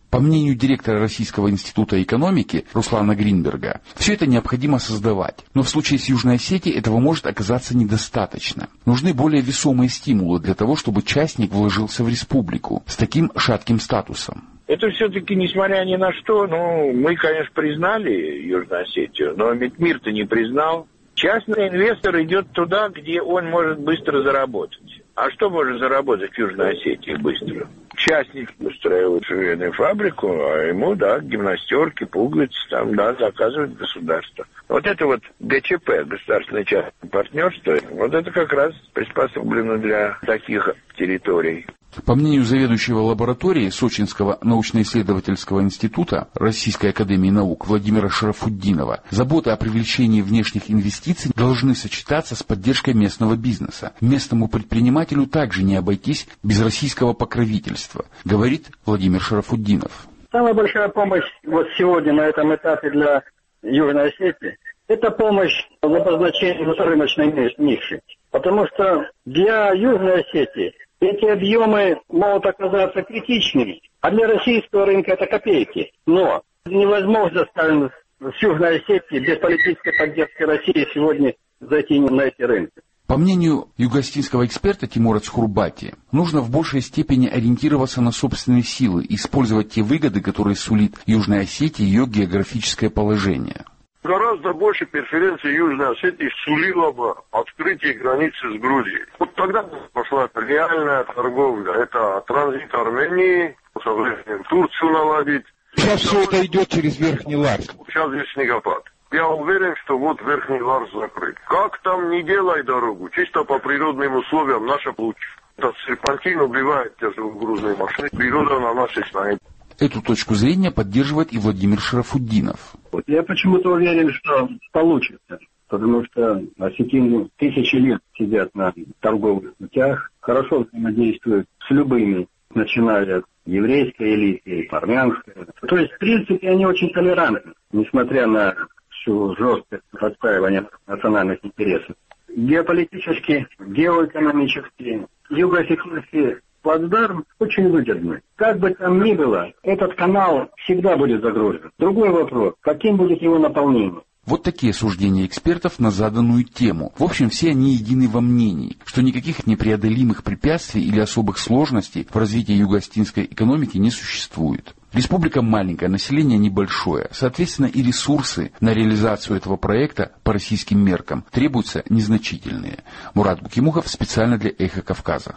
По мнению директора Российского института экономики Руслана Гринберга, все это необходимо создавать, но в случае с Южной Осетией этого может оказаться недостаточно. Нужны более весомые стимулы для того, чтобы частник вложился в республику с таким шатким статусом. Это все-таки, несмотря ни на что, ну, мы, конечно, признали Южную Осетию, но ведь мир-то не признал. Частный инвестор идет туда, где он может быстро заработать. А что может заработать в Южной Осетии быстро? Частник устраивает швейную фабрику, а ему, да, гимнастерки, пуговицы, там, да, заказывает государство. Вот это вот ГЧП, государственное частное партнерство, вот это как раз приспособлено для таких территорий. По мнению заведующего лабораторией Сочинского научно-исследовательского института Российской академии наук Владимира Шарафутдинова, забота о привлечении внешних инвестиций должны сочетаться с поддержкой местного бизнеса. Местному предпринимателю также не обойтись без российского покровительства, говорит Владимир Шарафутдинов. Самая большая помощь вот сегодня на этом этапе для Южной Осетии – это помощь в обозначении рыночной ниши. Потому что для Южной Осетии эти объемы могут оказаться критичными, а для российского рынка это копейки. Но невозможно, скажем, в Южной Осетии без политической поддержки России сегодня зайти на эти рынки. По мнению юго-осетинского эксперта Тимура Цхурбати, нужно в большей степени ориентироваться на собственные силы и использовать те выгоды, которые сулит Южной Осетии ее географическое положение. Гораздо больше преференций Южной Осетии сулило бы открытие границы с Грузией. Вот тогда пошла реальная торговля. Это транзит Армении, со временем Турцию наладить. Сейчас все это идет через Верхний Ларс. Сейчас здесь снегопад. Я уверен, что вот Верхний Ларс закрыт. Как там не делай дорогу, чисто по природным условиям наша лучше. Этот серпантин убивает тяжелогрузные машины. Природа на нашей стороне. Эту точку зрения поддерживает и Владимир Шарафутдинов. Вот я почему-то уверен, что получится, потому что осетины тысячи лет сидят на торговых путях, хорошо взаимодействуют с любыми, начиная от еврейской элиты, армянской. То есть, в принципе, они очень толерантны, несмотря на всю жесткость отстаивания национальных интересов. Геополитически, геоэкономически, юго-осетинские плацдарм очень выгодный. Как бы там ни было, этот канал всегда будет загружен. Другой вопрос, каким будет его наполнение? Вот такие суждения экспертов на заданную тему. В общем, все они едины во мнении, что никаких непреодолимых препятствий или особых сложностей в развитии юго-осетинской экономики не существует. Республика маленькая, население небольшое, соответственно и ресурсы на реализацию этого проекта по российским меркам требуются незначительные. Мурат Гукимухов специально для «Эхо Кавказа».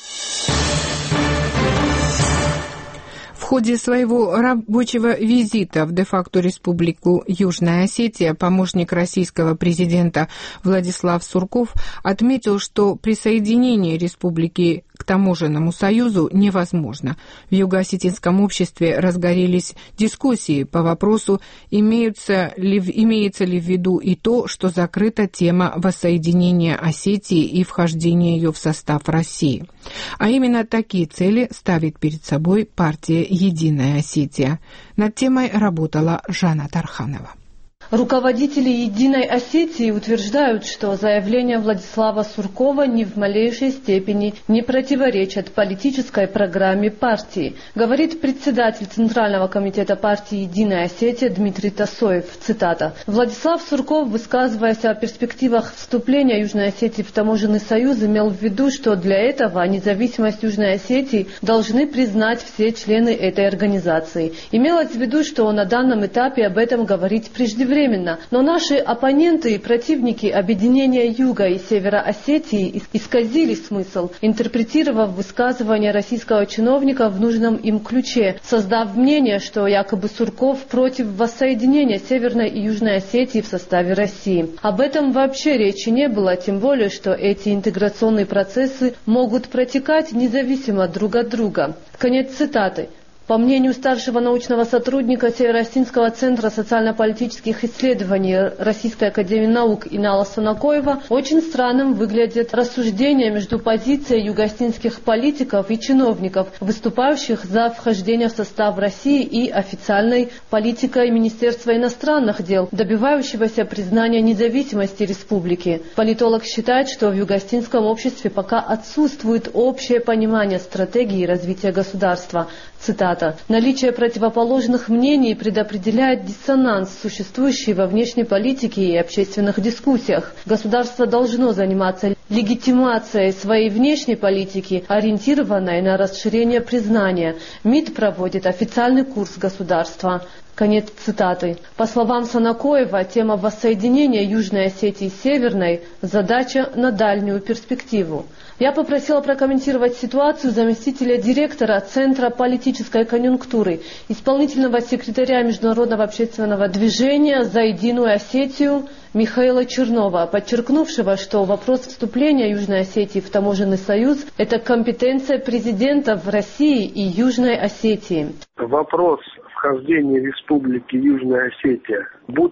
В ходе своего рабочего визита в де-факто Республику Южная Осетия помощник российского президента Владислав Сурков отметил, что присоединение республики к таможенному союзу невозможно. В юго-осетинском обществе разгорелись дискуссии по вопросу, имеются ли, имеется ли в виду и то, что закрыта тема воссоединения Осетии и вхождения ее в состав России. А именно такие цели ставит перед собой партия «Единая Осетия». Над темой работала Жанна Тарханова. Руководители «Единой Осетии» утверждают, что заявления Владислава Суркова ни в малейшей степени не противоречат политической программе партии, говорит председатель Центрального комитета партии «Единая Осетия» Дмитрий Тасоев, цитата. Владислав Сурков, высказываясь о перспективах вступления Южной Осетии в таможенный союз, имел в виду, что для этого независимость Южной Осетии должны признать все члены этой организации. Имелось в виду, что на данном этапе об этом говорить преждевременно. Временно. Но наши оппоненты и противники объединения Юга и Севера Осетии исказили смысл, интерпретировав высказывание российского чиновника в нужном им ключе, создав мнение, что якобы Сурков против воссоединения Северной и Южной Осетии в составе России. Об этом вообще речи не было, тем более, что эти интеграционные процессы могут протекать независимо друг от друга. Конец цитаты. По мнению старшего научного сотрудника Северо-Осетинского центра социально-политических исследований Российской академии наук Инала Санакоева, очень странным выглядит рассуждение между позицией юго-осетинских политиков и чиновников, выступающих за вхождение в состав России, и официальной политикой Министерства иностранных дел, добивающегося признания независимости республики. Политолог считает, что в юго-осетинском обществе пока отсутствует общее понимание стратегии развития государства. Цитата. «Наличие противоположных мнений предопределяет диссонанс, существующий во внешней политике и общественных дискуссиях. Государство должно заниматься легитимацией своей внешней политики, ориентированной на расширение признания. МИД проводит официальный курс государства». Конец цитаты. По словам Санакоева, тема воссоединения Южной Осетии с Северной – задача на дальнюю перспективу. Я попросила прокомментировать ситуацию заместителя директора Центра политической конъюнктуры, исполнительного секретаря Международного общественного движения «За единую Осетию» Михаила Чернова, подчеркнувшего, что вопрос вступления Южной Осетии в таможенный союз – это компетенция президентов России и Южной Осетии. Вопрос вхождения Республики Южная Осетия, будь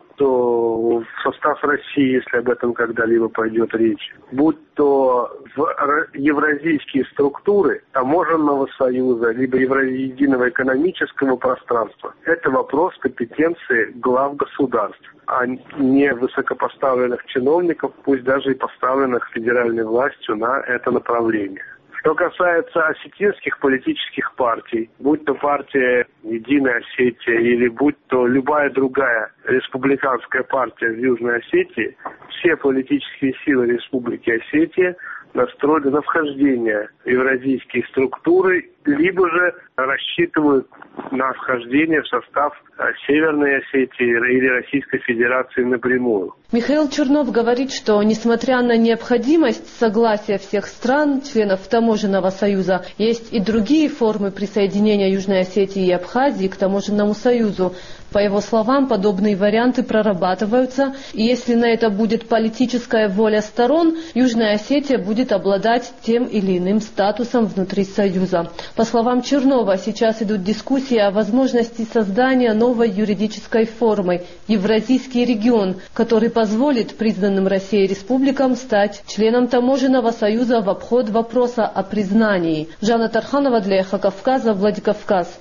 то в состав России, если об этом когда-либо пойдет речь, будь то в евразийские структуры таможенного союза, либо единого экономического пространства, это вопрос компетенции глав государств, а не высокопоставленных чиновников, пусть даже и поставленных федеральной властью на это направление. Что касается осетинских политических партий, будь то партия «Единая Осетия» или будь то любая другая республиканская партия в Южной Осетии, все политические силы Республики Осетия настроены на вхождение в евразийские структуры, либо же рассчитывают на вхождение в состав Северной Осетии или Российской Федерации напрямую. Михаил Чернов говорит, что несмотря на необходимость согласия всех стран, членов таможенного союза, есть и другие формы присоединения Южной Осетии и Абхазии к таможенному союзу. По его словам, подобные варианты прорабатываются, и если на это будет политическая воля сторон, Южная Осетия будет обладать тем или иным статусом внутри Союза. По словам Чернова, сейчас идут дискуссии о возможности создания новой юридической формы – Евразийский регион, который позволит признанным Россией республикам стать членом таможенного союза в обход вопроса о признании. Жанна Тарханова для Эхо Кавказа, Владикавказ.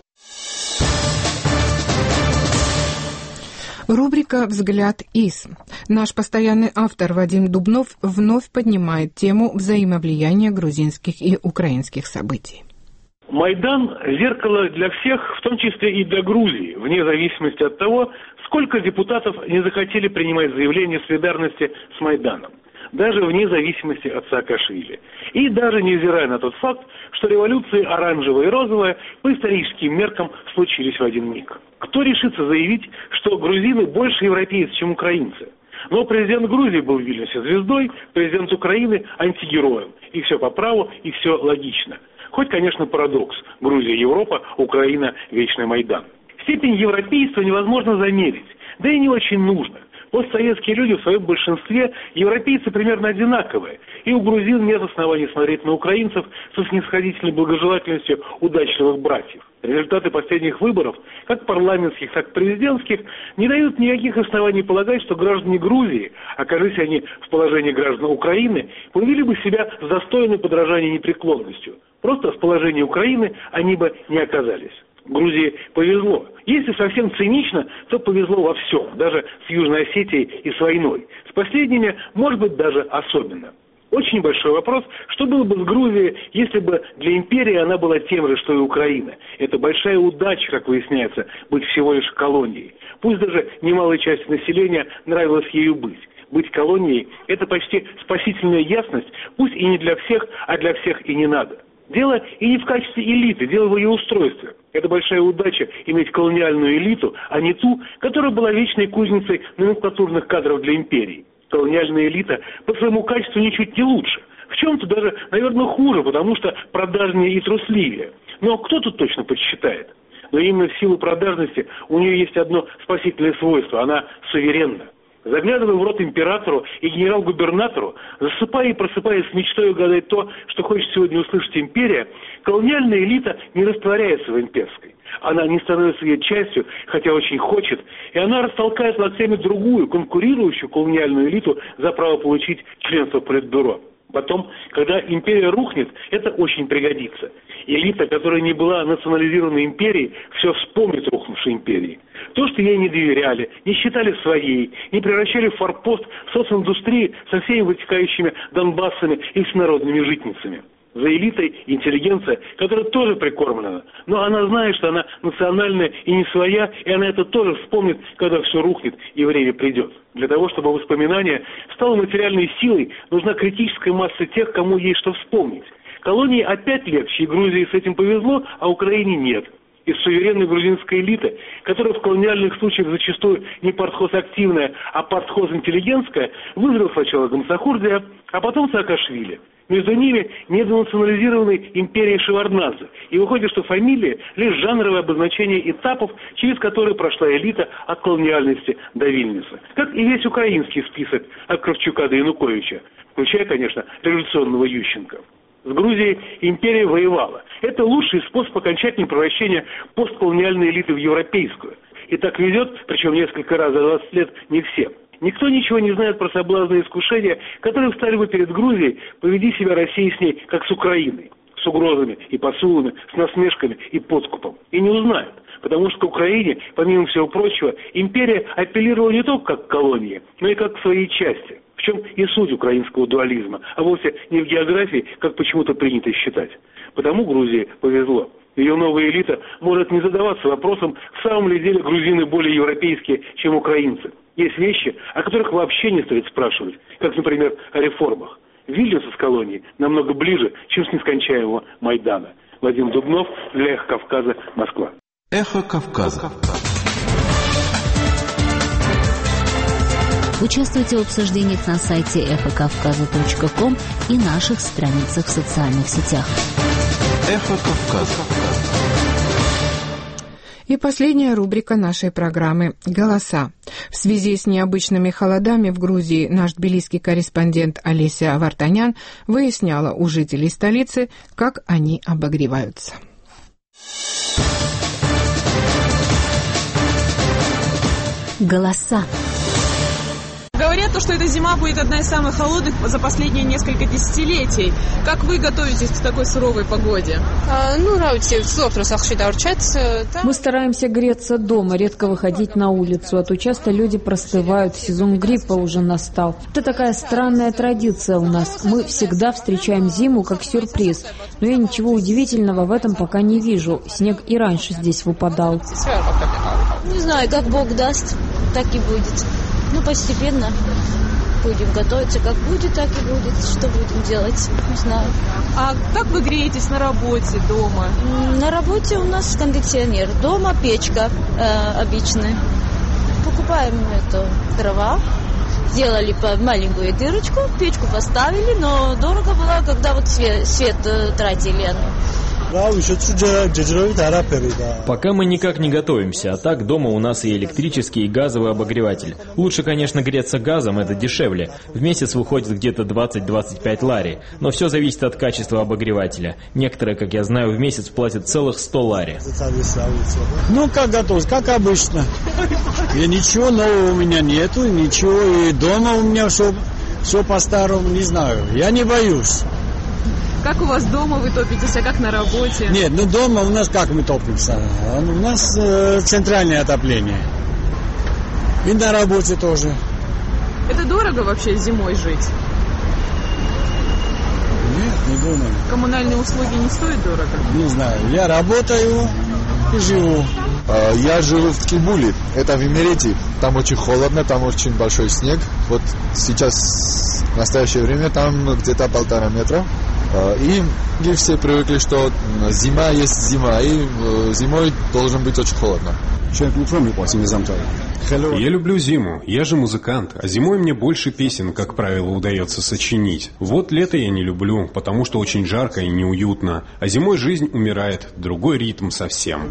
Рубрика «Взгляд из». Наш постоянный автор Вадим Дубнов вновь поднимает тему взаимовлияния грузинских и украинских событий. Майдан – зеркало для всех, в том числе и для Грузии, вне зависимости от того, сколько депутатов не захотели принимать заявление солидарности с Майданом, даже вне зависимости от Саакашвили. И даже невзирая на тот факт, что революции оранжевая и розовая по историческим меркам случились в один миг. Кто решится заявить, что грузины больше европейцы, чем украинцы? Но президент Грузии был в Вильнюсе звездой, президент Украины – антигероем. И все по праву, и все логично. Хоть, конечно, парадокс. Грузия – Европа, Украина – вечный Майдан. Степень европейства невозможно замерить, да и не очень нужно. Постсоветские люди в своем большинстве европейцы примерно одинаковые, и у грузин нет оснований смотреть на украинцев со снисходительной благожелательностью удачливых братьев. Результаты последних выборов, как парламентских, так и президентских, не дают никаких оснований полагать, что граждане Грузии, окажись они в положении граждан Украины, повели бы себя с достойной подражания непреклонностью. Просто в положении Украины они бы не оказались. Грузии повезло. Если совсем цинично, то повезло во всем, даже с Южной Осетией и с войной. С последними, может быть, даже особенно. Очень большой вопрос, что было бы с Грузией, если бы для империи она была тем же, что и Украина. Это большая удача, как выясняется, быть всего лишь колонией. Пусть даже немалой части населения нравилось ею быть. Быть колонией – это почти спасительная ясность, пусть и не для всех, а для всех и не надо. Дело и не в качестве элиты, дело в ее устройстве. Это большая удача иметь колониальную элиту, а не ту, которая была вечной кузницей номенклатурных кадров для империи. Колониальная элита по своему качеству ничуть не лучше. В чем-то даже, наверное, хуже, потому что продажнее и трусливее. Но кто тут точно подсчитает? Но именно в силу продажности у нее есть одно спасительное свойство – она суверенна. Заглядывая в рот императору и генерал-губернатору, засыпая и просыпаясь с мечтой угадать то, что хочет сегодня услышать империя, колониальная элита не растворяется в имперской. Она не становится ее частью, хотя очень хочет, и она растолкает локтями другую, конкурирующую колониальную элиту за право получить членство в Политбюро. Потом, когда империя рухнет, это очень пригодится. Элита, которая не была национализированной империей, все вспомнит рухнувшей империи. То, что ей не доверяли, не считали своей, не превращали в форпост социндустрии со всеми вытекающими Донбассами и всенародными житницами. За элитой интеллигенция, которая тоже прикормлена. Но она знает, что она национальная и не своя, и она это тоже вспомнит, когда все рухнет и время придет. Для того, чтобы воспоминание стало материальной силой, нужна критическая масса тех, кому есть что вспомнить. Колонии опять легче, и Грузии с этим повезло, а Украине нет. Из суверенной грузинской элиты, которая в колониальных случаях зачастую не партхоз-активная, а партхоз-интеллигентская, вызрел сначала Гамсахурдия, а потом Саакашвили. Между ними недонационализированной империей Шеварднадзе. И выходит, что фамилия – лишь жанровое обозначение этапов, через которые прошла элита от колониальности до Вильнюса. Как и весь украинский список от Кравчука до Януковича, включая, конечно, революционного Ющенко. С Грузией империя воевала. Это лучший способ окончательного превращения постколониальной элиты в европейскую. И так ведет, причем несколько раз за двадцать лет, не все. Никто ничего не знает про соблазны и искушения, которые встали бы перед Грузией, поведи себя Россия с ней, как с Украиной. С угрозами и посулами, с насмешками и подкупом. И не узнают. Потому что к Украине, помимо всего прочего, империя апеллировала не только как к колонии, но и как к своей части. В чем и суть украинского дуализма, а вовсе не в географии, как почему-то принято считать. Потому Грузии повезло. Ее новая элита может не задаваться вопросом, в самом ли деле грузины более европейские, чем украинцы. Есть вещи, о которых вообще не стоит спрашивать, как, например, о реформах. Вильнюс из колонии намного ближе, чем с нескончаемого Майдана. Вадим Дубнов для «Эхо Кавказа», Москва. Эхо Кавказа. Участвуйте в обсуждениях на сайте эхо кавказа точка ком и наших страницах в социальных сетях. Эхо Кавказа. И последняя рубрика нашей программы «Голоса». В связи с необычными холодами в Грузии наш тбилисский корреспондент Олеся Вартанян выясняла у жителей столицы, как они обогреваются. Голоса. Говорят, что эта зима будет одна из самых холодных за последние несколько десятилетий. Как вы готовитесь к такой суровой погоде? Мы стараемся греться дома, редко выходить на улицу, а то часто люди простывают, сезон гриппа уже настал. Это такая странная традиция у нас. Мы всегда встречаем зиму как сюрприз. Но я ничего удивительного в этом пока не вижу. Снег и раньше здесь выпадал. Не знаю, как Бог даст, так и будет. Ну, постепенно будем готовиться. Как будет, так и будет. Что будем делать, не знаю. А как вы греетесь на работе, дома? На работе у нас кондиционер. Дома печка э, обычная. Покупаем эту дрова. Сделали маленькую дырочку, печку поставили, но дорого было, когда вот свет, свет э, тратили. Пока мы никак не готовимся, а так дома у нас и электрический, и газовый обогреватель. Лучше, конечно, греться газом, это дешевле. В месяц выходит где-то двадцать-двадцать пять лари, но все зависит от качества обогревателя. Некоторые, как я знаю, в месяц платят целых сто лари. Ну, как готовность, как обычно. И ничего нового у меня нету, ничего, и дома у меня все, все по-старому, не знаю. Я не боюсь. Как у вас дома вы топитесь, а как на работе? Нет, ну дома у нас как мы топимся? У нас э, центральное отопление. И на работе тоже. Это дорого вообще зимой жить? Нет, не думаю. Коммунальные услуги не стоят дорого? Не знаю. Я работаю и живу. Я живу в Ткибуле, это в Имерете. Там очень холодно, там очень большой снег. Вот сейчас, в настоящее время, там где-то полтора метра. И, и все привыкли, что зима есть зима, и зимой должен быть очень холодно. Я люблю зиму, я же музыкант, а зимой мне больше песен, как правило, удается сочинить. Вот лето я не люблю, потому что очень жарко и неуютно, а зимой жизнь умирает, другой ритм совсем.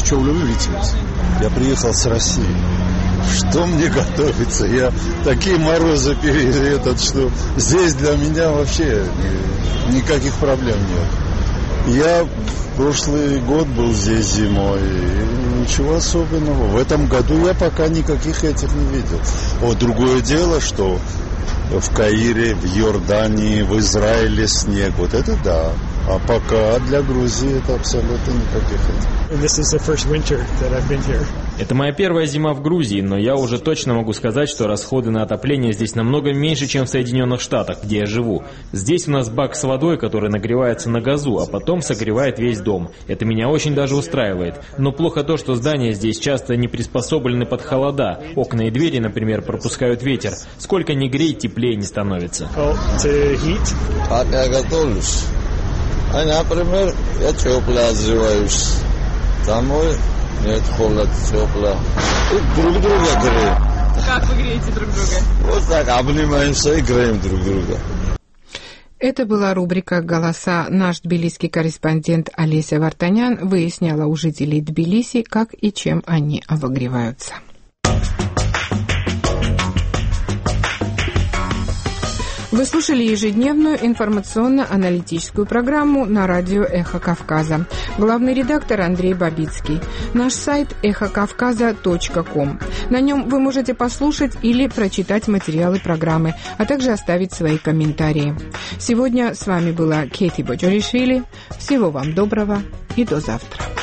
Я приехал с России. Что мне готовиться? Я такие морозы пережил, что здесь для меня вообще никаких проблем нет. Я в прошлый год был здесь зимой, и ничего особенного. В этом году я пока никаких этих не видел. Вот другое дело, что в Каире, в Иордании, в Израиле снег. Вот это да. А пока для Грузии это абсолютно никаких этих. Это моя первая зима в Грузии, но я уже точно могу сказать, что расходы на отопление здесь намного меньше, чем в Соединенных Штатах, где я живу. Здесь у нас бак с водой, который нагревается на газу, а потом согревает весь дом. Это меня очень даже устраивает. Но плохо то, что здания здесь часто не приспособлены под холода. Окна и двери, например, пропускают ветер. Сколько ни грей, теплее не становится. Как я готовлюсь? А, например, я тепло одеваюсь. Домой нет холода, тепло. И друг друга греем. Как вы греете друг друга? Вот так обнимаемся и греем друг друга. Это была рубрика «Голоса». Наш тбилисский корреспондент Олеся Вартанян выясняла у жителей Тбилиси, как и чем они обогреваются. Вы слушали ежедневную информационно-аналитическую программу на радио «Эхо Кавказа». Главный редактор Андрей Бабицкий. Наш сайт эхо кавказа точка ком. На нем вы можете послушать или прочитать материалы программы, а также оставить свои комментарии. Сегодня с вами была Кейти Боджоришвили. Всего вам доброго и до завтра.